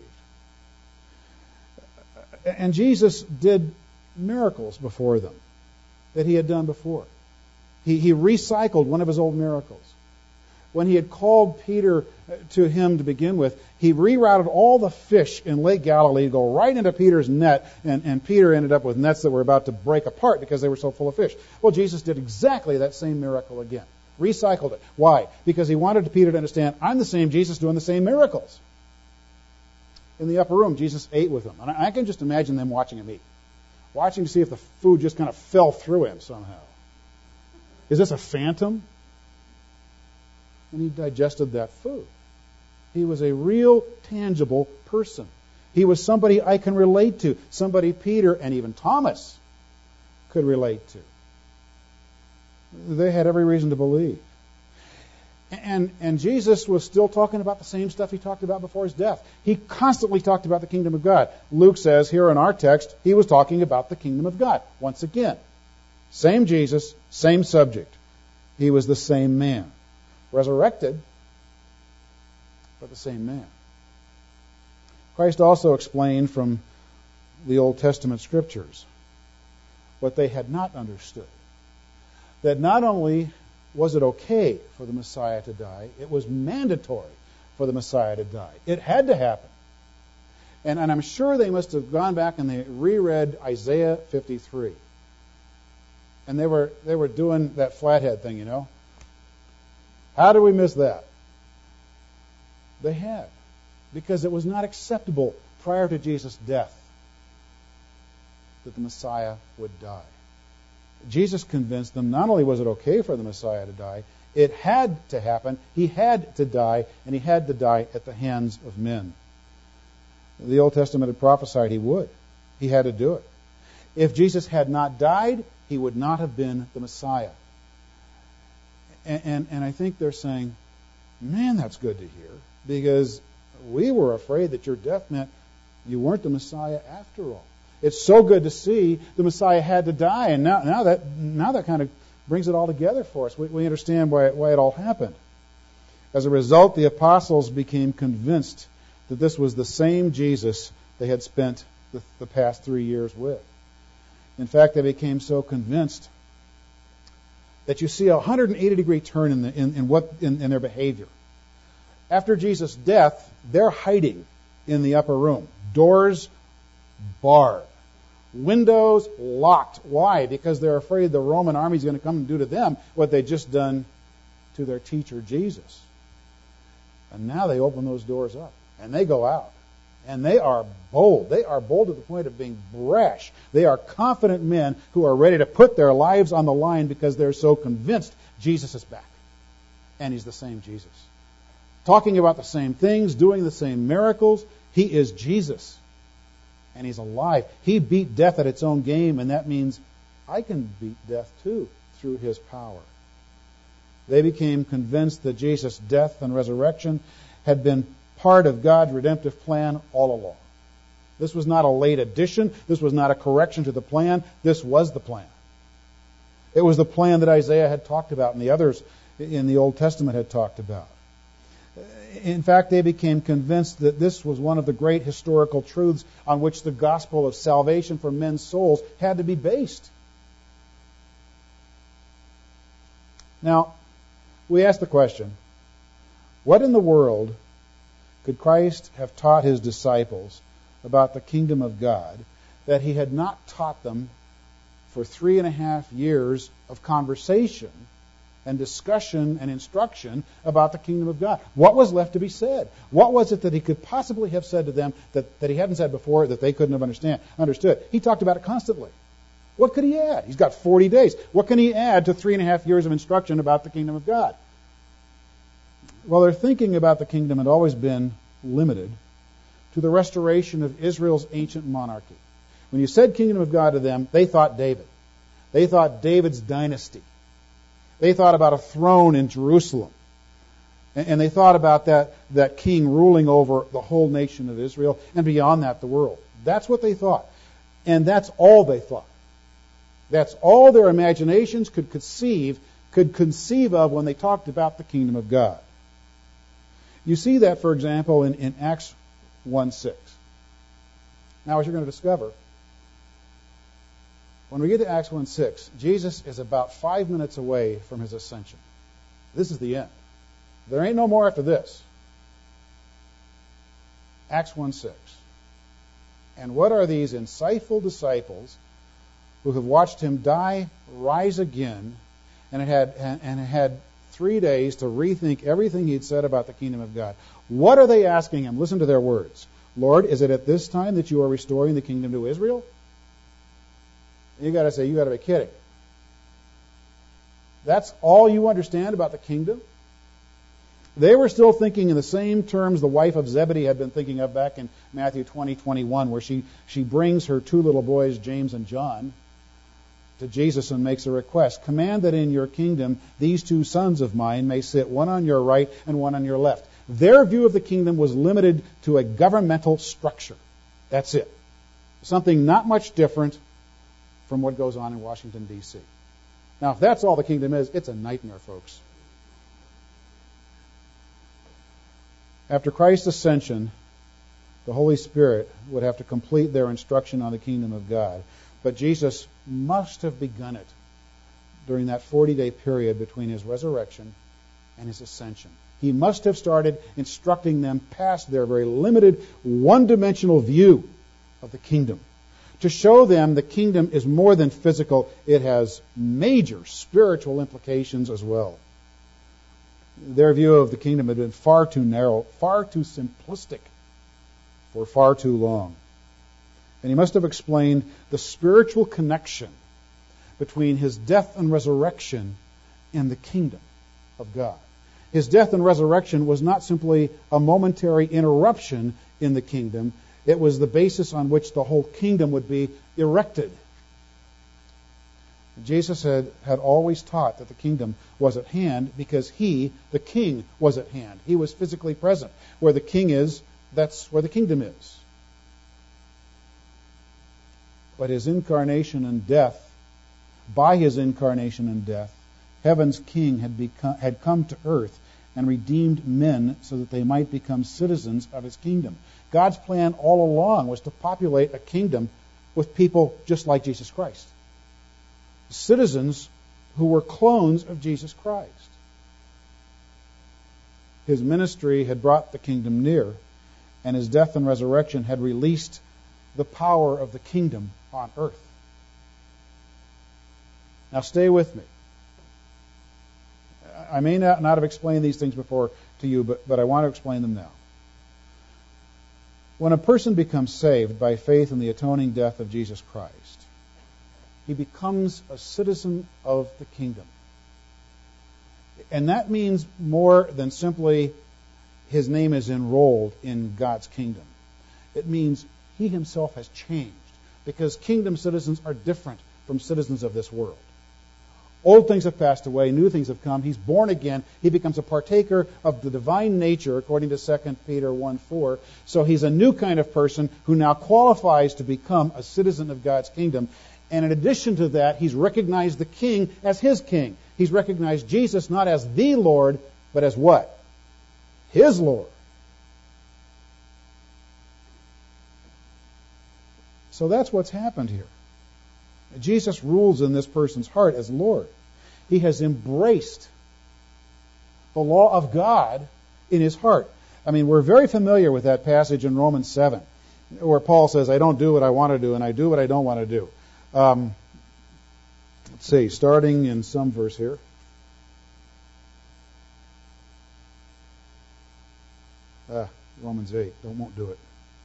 And Jesus did miracles before them that he had done before. He, he recycled one of his old miracles. When he had called Peter to him to begin with, he rerouted all the fish in Lake Galilee to go right into Peter's net, and, and Peter ended up with nets that were about to break apart because they were so full of fish. Well, Jesus did exactly that same miracle again. Recycled it. Why? Because he wanted Peter to understand, I'm the same Jesus doing the same miracles. In the upper room, Jesus ate with them. And I can just imagine them watching him eat. Watching to see if the food just kind of fell through him somehow. Is this a phantom? And he digested that food. He was a real, tangible person. He was somebody I can relate to. Somebody Peter and even Thomas could relate to. They had every reason to believe. And, and Jesus was still talking about the same stuff he talked about before his death. He constantly talked about the kingdom of God. Luke says here in our text, he was talking about the kingdom of God. Once again, same Jesus, same subject. He was the same man. Resurrected, but the same man. Christ also explained from the Old Testament scriptures what they had not understood. That not only was it okay for the Messiah to die, it was mandatory for the Messiah to die. It had to happen. And, and I'm sure they must have gone back and they reread Isaiah fifty-three. And they were they were doing that flathead thing, you know. How did we miss that? They had. Because it was not acceptable prior to Jesus' death that the Messiah would die. Jesus convinced them not only was it okay for the Messiah to die, it had to happen. He had to die, and he had to die at the hands of men. The Old Testament had prophesied he would. He had to do it. If Jesus had not died, he would not have been the Messiah. And, and, and I think they're saying, man, that's good to hear, because we were afraid that your death meant you weren't the Messiah after all. It's so good to see the Messiah had to die, and now, now that now that kind of brings it all together for us. We, we understand why, why it all happened. As a result, the apostles became convinced that this was the same Jesus they had spent the, the past three years with. In fact, they became so convinced that you see a one hundred eighty degree turn in, the, in, in what in, in their behavior. After Jesus' death, they're hiding in the upper room. Doors barred. Windows locked. Why? Because they're afraid the Roman army is going to come and do to them what they'd just done to their teacher, Jesus. And now they open those doors up, and they go out. And they are bold. They are bold to the point of being brash. They are confident men who are ready to put their lives on the line because they're so convinced Jesus is back. And he's the same Jesus. Talking about the same things, doing the same miracles. He is Jesus. And he's alive. He beat death at its own game, and that means I can beat death too through his power. They became convinced that Jesus' death and resurrection had been part of God's redemptive plan all along. This was not a late addition. This was not a correction to the plan. This was the plan. It was the plan that Isaiah had talked about and the others in the Old Testament had talked about. In fact, they became convinced that this was one of the great historical truths on which the gospel of salvation for men's souls had to be based. Now, we ask the question, what in the world could Christ have taught his disciples about the kingdom of God that he had not taught them for three and a half years of conversation and discussion and instruction about the kingdom of God? What was left to be said? What was it that he could possibly have said to them that, that he hadn't said before, that they couldn't have understand, understood? He talked about it constantly. What could he add? He's got forty days. What can he add to three and a half years of instruction about the kingdom of God? Well, their thinking about the kingdom had always been limited to the restoration of Israel's ancient monarchy. When you said kingdom of God to them, they thought David. They thought David's dynasty. They thought about a throne in Jerusalem. And they thought about that, that king ruling over the whole nation of Israel, and beyond that, the world. That's what they thought. And that's all they thought. That's all their imaginations could conceive, could conceive of when they talked about the kingdom of God. You see that, for example, in, in Acts one six. Now, as you're going to discover, when we get to Acts one six, Jesus is about five minutes away from his ascension. This is the end. There ain't no more after this. Acts one six. And what are these insightful disciples who have watched him die, rise again, and had and, and had three days to rethink everything he'd said about the kingdom of God? What are they asking him? Listen to their words. Lord, is it at this time that you are restoring the kingdom to Israel? You got to say, you got to be kidding. That's all you understand about the kingdom? They were still thinking in the same terms the wife of Zebedee had been thinking of back in Matthew twenty twenty-one, where she, she brings her two little boys, James and John, to Jesus and makes a request. Command that in your kingdom these two sons of mine may sit, one on your right and one on your left. Their view of the kingdom was limited to a governmental structure. That's it. Something not much different from what goes on in Washington, D C Now, if that's all the kingdom is, it's a nightmare, folks. After Christ's ascension, the Holy Spirit would have to complete their instruction on the kingdom of God. But Jesus must have begun it during that forty-day period between his resurrection and his ascension. He must have started instructing them past their very limited, one-dimensional view of the kingdom, to show them the kingdom is more than physical. It has major spiritual implications as well. Their view of the kingdom had been far too narrow, far too simplistic for far too long. And he must have explained the spiritual connection between his death and resurrection and the kingdom of God. His death and resurrection was not simply a momentary interruption in the kingdom. It was the basis on which the whole kingdom would be erected. Jesus had, had always taught that the kingdom was at hand because he, the king, was at hand. He was physically present. Where the king is, that's where the kingdom is. But his incarnation and death, by his incarnation and death, heaven's king had become, had come to earth and redeemed men so that they might become citizens of his kingdom. God's plan all along was to populate a kingdom with people just like Jesus Christ. Citizens who were clones of Jesus Christ. His ministry had brought the kingdom near, and his death and resurrection had released the power of the kingdom on earth. Now stay with me. I may not, not have explained these things before to you, but, but I want to explain them now. When a person becomes saved by faith in the atoning death of Jesus Christ, he becomes a citizen of the kingdom. And that means more than simply his name is enrolled in God's kingdom. It means he himself has changed, because kingdom citizens are different from citizens of this world. Old things have passed away, new things have come. He's born again. He becomes a partaker of the divine nature, according to Second Peter one four. So he's a new kind of person who now qualifies to become a citizen of God's kingdom. And in addition to that, he's recognized the king as his king. He's recognized Jesus not as the Lord, but as what? His Lord. So that's what's happened here. Jesus rules in this person's heart as Lord. He has embraced the law of God in his heart. I mean, we're very familiar with that passage in Romans seven, where Paul says, I don't do what I want to do, and I do what I don't want to do. Um, let's see, starting in some verse here. Ah, Romans eight, don't won't do it.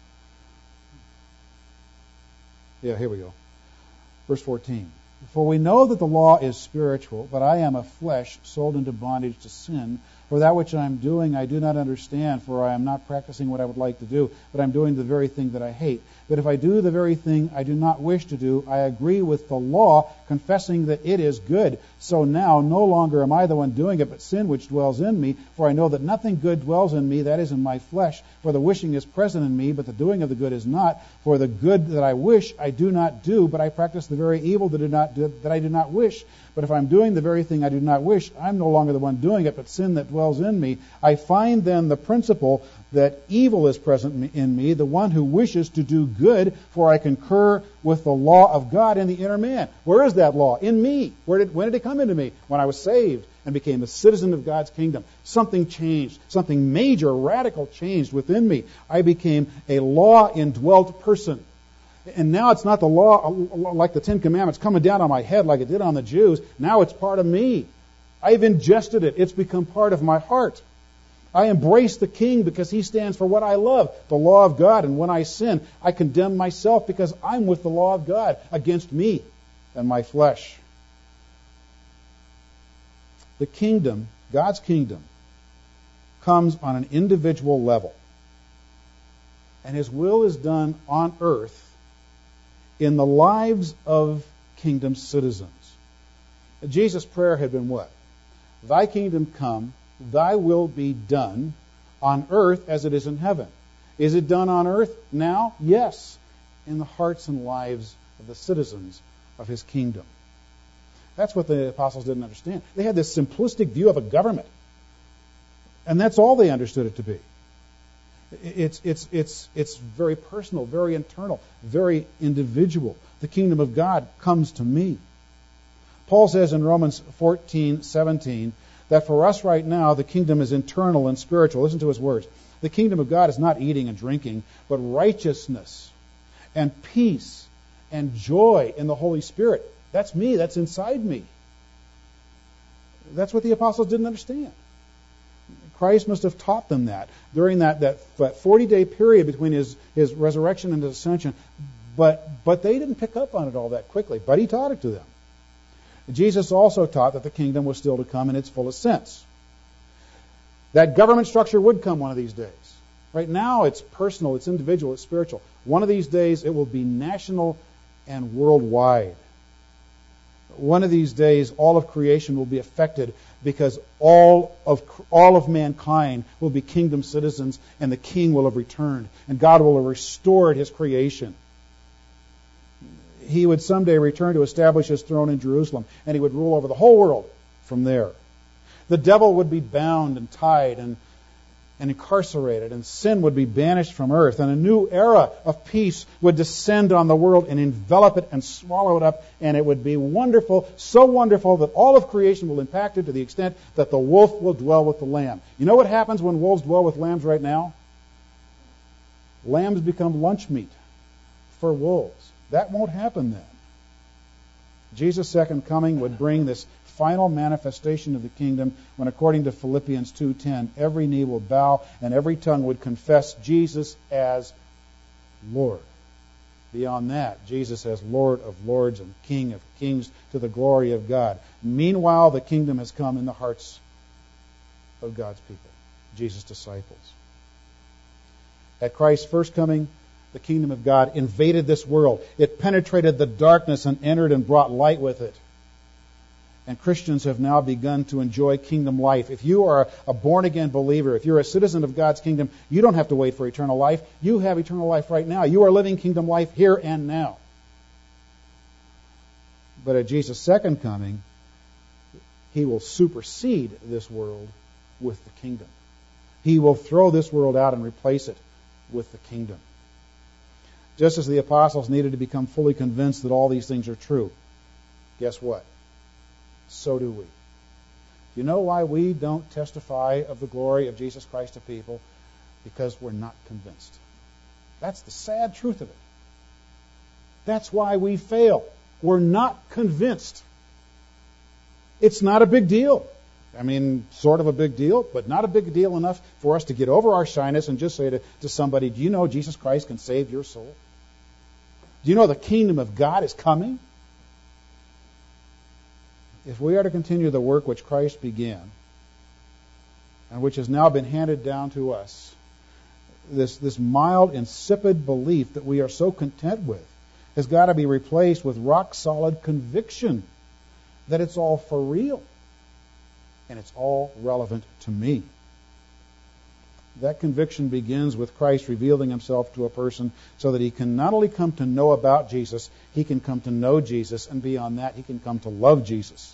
Yeah, here we go. Verse fourteen. For we know that the law is spiritual, but I am of flesh, sold into bondage to sin. For that which I am doing I do not understand, for I am not practicing what I would like to do, but I am doing the very thing that I hate. But if I do the very thing I do not wish to do, I agree with the law, confessing that it is good. So now no longer am I the one doing it, but sin which dwells in me. For I know that nothing good dwells in me, that is in my flesh. For the wishing is present in me, but the doing of the good is not. For the good that I wish I do not do, but I practice the very evil that, do not do, that I do not wish. But if I'm doing the very thing I do not wish, I'm no longer the one doing it, but sin that dwells in me. I find then the principle that evil is present in me, the one who wishes to do good, for I concur with the law of God in the inner man. Where is that law? In me. Where did, when did it come into me? When I was saved and became a citizen of God's kingdom. Something changed. Something major, radical changed within me. I became a law-indwelt person. And now it's not the law like the Ten Commandments coming down on my head like it did on the Jews. Now it's part of me. I've ingested it. It's become part of my heart. I embrace the King because he stands for what I love, the law of God. And when I sin, I condemn myself because I'm with the law of God against me and my flesh. The kingdom, God's kingdom, comes on an individual level. And his will is done on earth in the lives of kingdom citizens. Jesus' prayer had been what? Thy kingdom come, thy will be done on earth as it is in heaven. Is it done on earth now? Yes, in the hearts and lives of the citizens of his kingdom. That's what the apostles didn't understand. They had this simplistic view of a government, and that's all they understood it to be. It's, it's, it's, it's very personal, very internal, very individual. The kingdom of God comes to me. Paul says in Romans fourteen seventeen that for us right now the kingdom is internal and spiritual. Listen to his words. The kingdom of God is not eating and drinking, but righteousness and peace and joy in the Holy Spirit. That's me. That's inside me. That's what the apostles didn't understand. Christ must have taught them that during that, that forty-day period between his, his resurrection and his ascension. But, but they didn't pick up on it all that quickly. But he taught it to them. Jesus also taught that the kingdom was still to come in its fullest sense. That government structure would come one of these days. Right now it's personal, it's individual, it's spiritual. One of these days it will be national and worldwide. One of these days all of creation will be affected because all of all of mankind will be kingdom citizens and the king will have returned and God will have restored his creation. He would someday return to establish his throne in Jerusalem and he would rule over the whole world from there. The devil would be bound and tied and and incarcerated, and sin would be banished from earth, and a new era of peace would descend on the world and envelop it and swallow it up, and it would be wonderful, so wonderful that all of creation will impact it to the extent that the wolf will dwell with the lamb. You know what happens when wolves dwell with lambs right now? Lambs become lunch meat for wolves. That won't happen then. Jesus' second coming would bring this final manifestation of the kingdom when, according to Philippians two ten, every knee will bow and every tongue would confess Jesus as Lord. Beyond that, Jesus as Lord of lords and King of kings to the glory of God. Meanwhile, the kingdom has come in the hearts of God's people, Jesus' disciples. At Christ's first coming, the kingdom of God invaded this world. It penetrated the darkness and entered and brought light with it. And Christians have now begun to enjoy kingdom life. If you are a born-again believer, if you're a citizen of God's kingdom, you don't have to wait for eternal life. You have eternal life right now. You are living kingdom life here and now. But at Jesus' second coming, he will supersede this world with the kingdom. He will throw this world out and replace it with the kingdom. Just as the apostles needed to become fully convinced that all these things are true, guess what? So do we. You know why we don't testify of the glory of Jesus Christ to people? Because we're not convinced. That's the sad truth of it. That's why we fail. We're not convinced. It's not a big deal. I mean, sort of a big deal, but not a big deal enough for us to get over our shyness and just say to, to somebody, do you know Jesus Christ can save your soul? Do you know the kingdom of God is coming? If we are to continue the work which Christ began, and which has now been handed down to us, this, this mild, insipid belief that we are so content with has got to be replaced with rock-solid conviction that it's all for real and it's all relevant to me. That conviction begins with Christ revealing himself to a person so that he can not only come to know about Jesus, he can come to know Jesus, and beyond that, he can come to love Jesus.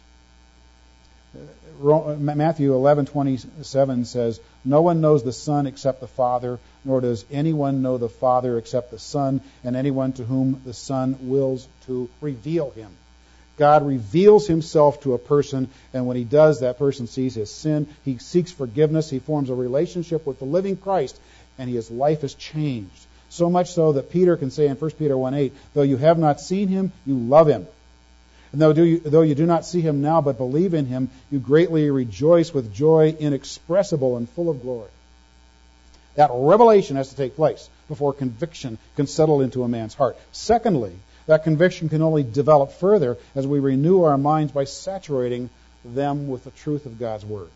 Matthew eleven twenty-seven says, "No one knows the Son except the Father, nor does anyone know the Father except the Son, and anyone to whom the Son wills to reveal him." God reveals himself to a person, and when he does, that person sees his sin. He seeks forgiveness. He forms a relationship with the living Christ, and his life is changed. So much so that Peter can say in First Peter one eight, "Though you have not seen him, you love him. And though you, though you do not see him now, but believe in him, you greatly rejoice with joy inexpressible and full of glory." That revelation has to take place before conviction can settle into a man's heart. Secondly, that conviction can only develop further as we renew our minds by saturating them with the truth of God's Word.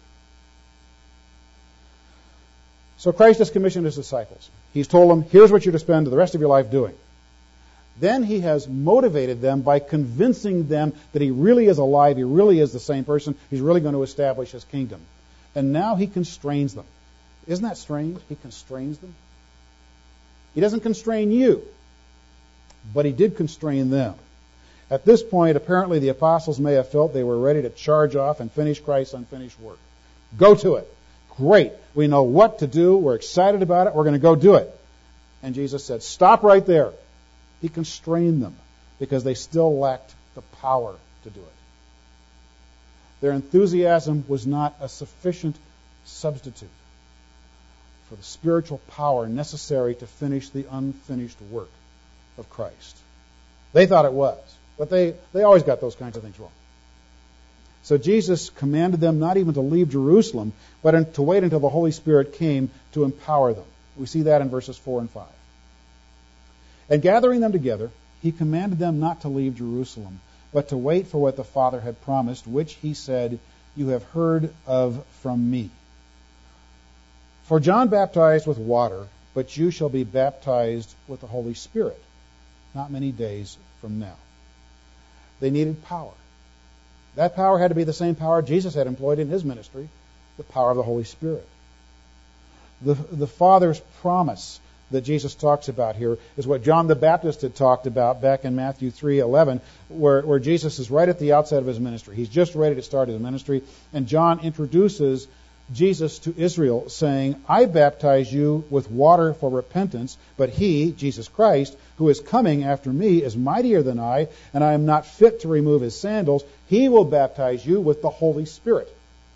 So Christ has commissioned his disciples. He's told them, here's what you're to spend the rest of your life doing. Then he has motivated them by convincing them that he really is alive, he really is the same person, he's really going to establish his kingdom. And now he constrains them. Isn't that strange? He constrains them. He doesn't constrain you, but he did constrain them. At this point, apparently the apostles may have felt they were ready to charge off and finish Christ's unfinished work. Go to it. Great. We know what to do. We're excited about it. We're going to go do it. And Jesus said, stop right there. He constrained them because they still lacked the power to do it. Their enthusiasm was not a sufficient substitute for the spiritual power necessary to finish the unfinished work of Christ. They thought it was, but they, they always got those kinds of things wrong. So Jesus commanded them not even to leave Jerusalem, but to wait until the Holy Spirit came to empower them. We see that in verses four and five. And gathering them together, he commanded them not to leave Jerusalem, but to wait for what the Father had promised, which he said, you have heard of from me. For John baptized with water, but you shall be baptized with the Holy Spirit not many days from now. They needed power. That power had to be the same power Jesus had employed in his ministry, the power of the Holy Spirit. The, the Father's promise that Jesus talks about here is what John the Baptist had talked about back in Matthew three eleven, where, where Jesus is right at the outset of his ministry. He's just ready to start his ministry, and John introduces Jesus to Israel, saying, I baptize you with water for repentance, but he, Jesus Christ, who is coming after me, is mightier than I, and I am not fit to remove his sandals. He will baptize you with the Holy Spirit.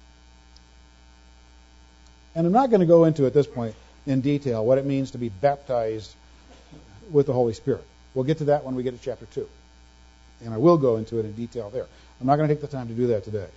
And I'm not going to go into at this point in detail what it means to be baptized with the Holy Spirit. We'll get to that when we get to chapter two. And I will go into it in detail there. I'm not going to take the time to do that today.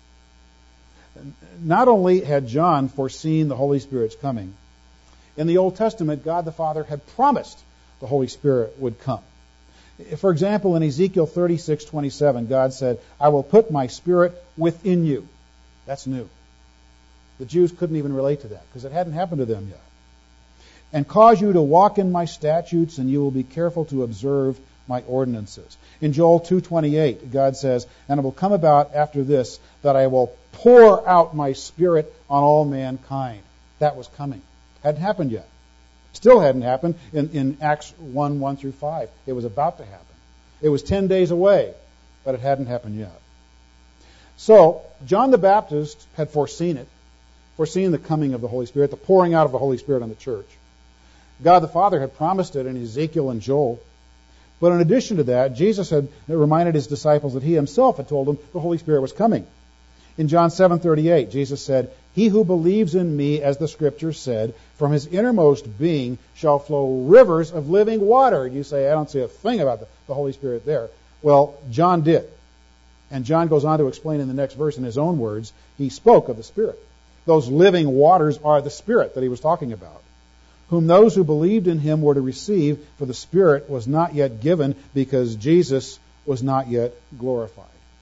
Not only had John foreseen the Holy Spirit's coming, in the Old Testament, God the Father had promised the Holy Spirit would come. For example, in Ezekiel thirty-six twenty-seven, God said, I will put my Spirit within you. That's new. The Jews couldn't even relate to that because it hadn't happened to them yet. And cause you to walk in my statutes, and you will be careful to observe my ordinances. In Joel two twenty-eight, God says, and it will come about after this that I will pour out my Spirit on all mankind. That was coming. Hadn't happened yet. Still hadn't happened in, in Acts one, one through five. It was about to happen. It was ten days away, but it hadn't happened yet. So, John the Baptist had foreseen it. foreseeing the coming of the Holy Spirit, the pouring out of the Holy Spirit on the church. God the Father had promised it in Ezekiel and Joel. But in addition to that, Jesus had reminded his disciples that he himself had told them the Holy Spirit was coming. In John seven thirty-eight, Jesus said, "He who believes in me, as the Scripture said, from his innermost being shall flow rivers of living water." And you say, I don't see a thing about the, the Holy Spirit there. Well, John did. And John goes on to explain in the next verse in his own words, he spoke of the Spirit. Those living waters are the Spirit that he was talking about, whom those who believed in him were to receive, for the Spirit was not yet given because Jesus was not yet glorified.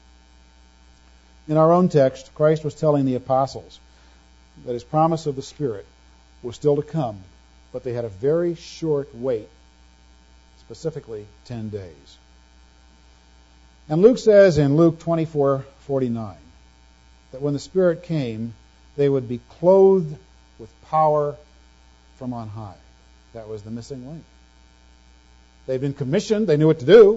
In our own text, Christ was telling the apostles that his promise of the Spirit was still to come, but they had a very short wait, specifically ten days. And Luke says in Luke twenty-four forty-nine that when the Spirit came, they would be clothed with power from on high. That was the missing link. They'd been commissioned, they knew what to do.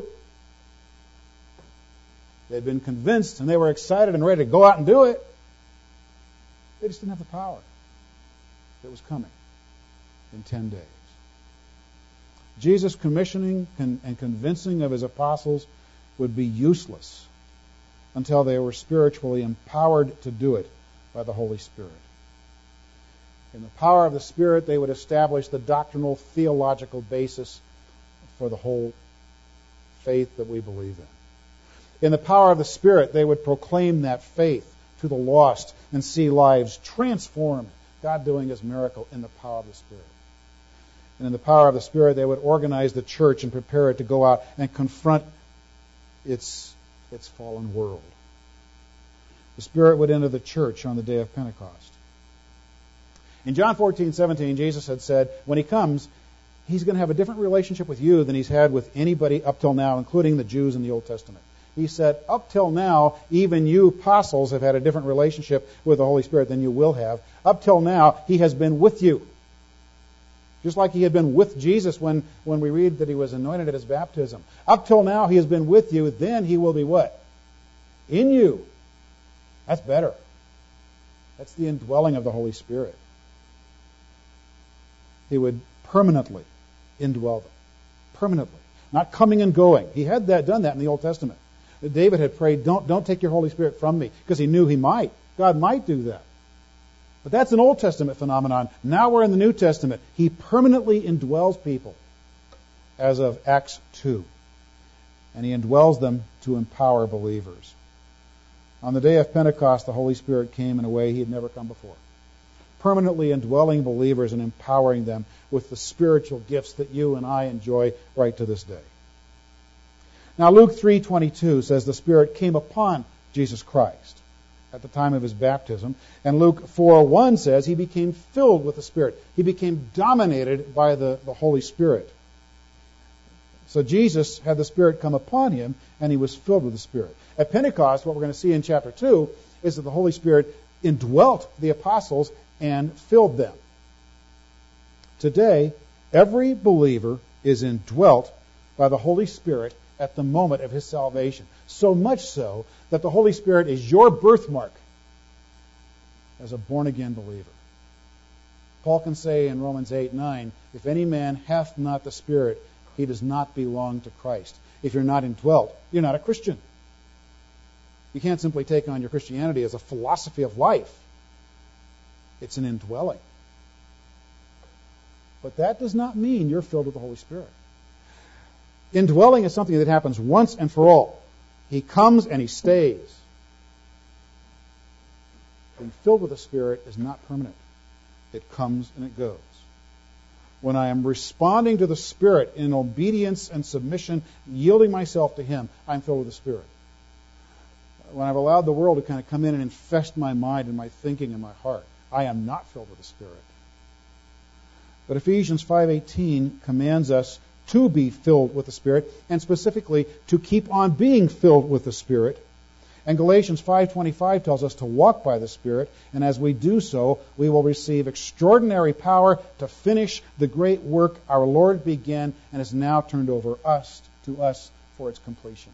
They'd been convinced, and they were excited and ready to go out and do it. They just didn't have the power that was coming in ten days. Jesus' commissioning and convincing of his apostles would be useless until they were spiritually empowered to do it by the Holy Spirit. In the power of the Spirit, they would establish the doctrinal, theological basis for the whole faith that we believe in. In the power of the Spirit, they would proclaim that faith to the lost and see lives transformed, God doing his miracle in the power of the Spirit. And in the power of the Spirit, they would organize the church and prepare it to go out and confront its, its fallen world. The Spirit would enter the church on the day of Pentecost. In John fourteen seventeen, Jesus had said, when he comes, he's going to have a different relationship with you than he's had with anybody up till now, including the Jews in the Old Testament. He said, up till now, even you apostles have had a different relationship with the Holy Spirit than you will have. Up till now, he has been with you. Just like he had been with Jesus when, when we read that he was anointed at his baptism. Up till now, he has been with you. Then he will be what? In you. That's better. That's the indwelling of the Holy Spirit. He would permanently indwell them. Permanently. Not coming and going. He had that done that in the Old Testament. David had prayed, don't, don't take your Holy Spirit from me, because he knew he might. God might do that. But that's an Old Testament phenomenon. Now we're in the New Testament. He permanently indwells people as of Acts two. And he indwells them to empower believers. On the day of Pentecost, the Holy Spirit came in a way he had never come before. Permanently indwelling believers and empowering them with the spiritual gifts that you and I enjoy right to this day. Now Luke three twenty-two says the Spirit came upon Jesus Christ at the time of his baptism. And Luke four one says he became filled with the Spirit. He became dominated by the, the Holy Spirit. So Jesus had the Spirit come upon him, and he was filled with the Spirit. At Pentecost, what we're going to see in chapter two is that the Holy Spirit indwelt the apostles and filled them. Today, every believer is indwelt by the Holy Spirit at the moment of his salvation. So much so that the Holy Spirit is your birthmark as a born-again believer. Paul can say in Romans eight nine, if any man hath not the Spirit, he does not belong to Christ. If you're not indwelt, you're not a Christian. You can't simply take on your Christianity as a philosophy of life. It's an indwelling. But that does not mean you're filled with the Holy Spirit. Indwelling is something that happens once and for all. He comes and he stays. Being filled with the Spirit is not permanent. It comes and it goes. When I am responding to the Spirit in obedience and submission, yielding myself to Him, I'm filled with the Spirit. When I've allowed the world to kind of come in and infest my mind and my thinking and my heart, I am not filled with the Spirit. But Ephesians five eighteen commands us to be filled with the Spirit, and specifically to keep on being filled with the Spirit. And Galatians five twenty-five tells us to walk by the Spirit, and as we do so, we will receive extraordinary power to finish the great work our Lord began and has now turned over us to us for its completion.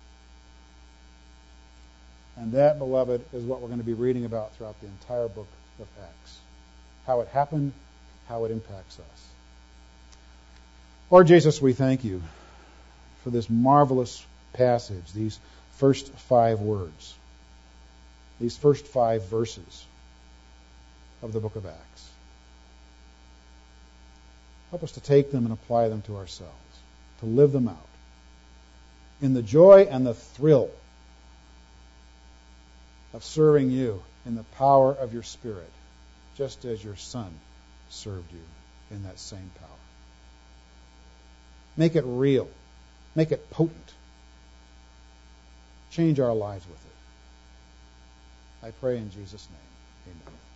And that, beloved, is what we're going to be reading about throughout the entire book of Acts. How it happened, how it impacts us. Lord Jesus, we thank you for this marvelous passage, these first five words, these first five verses of the book of Acts. Help us to take them and apply them to ourselves, to live them out in the joy and the thrill of serving you in the power of your Spirit, just as your Son served you in that same power. Make it real. Make it potent. Change our lives with it. I pray in Jesus' name. Amen.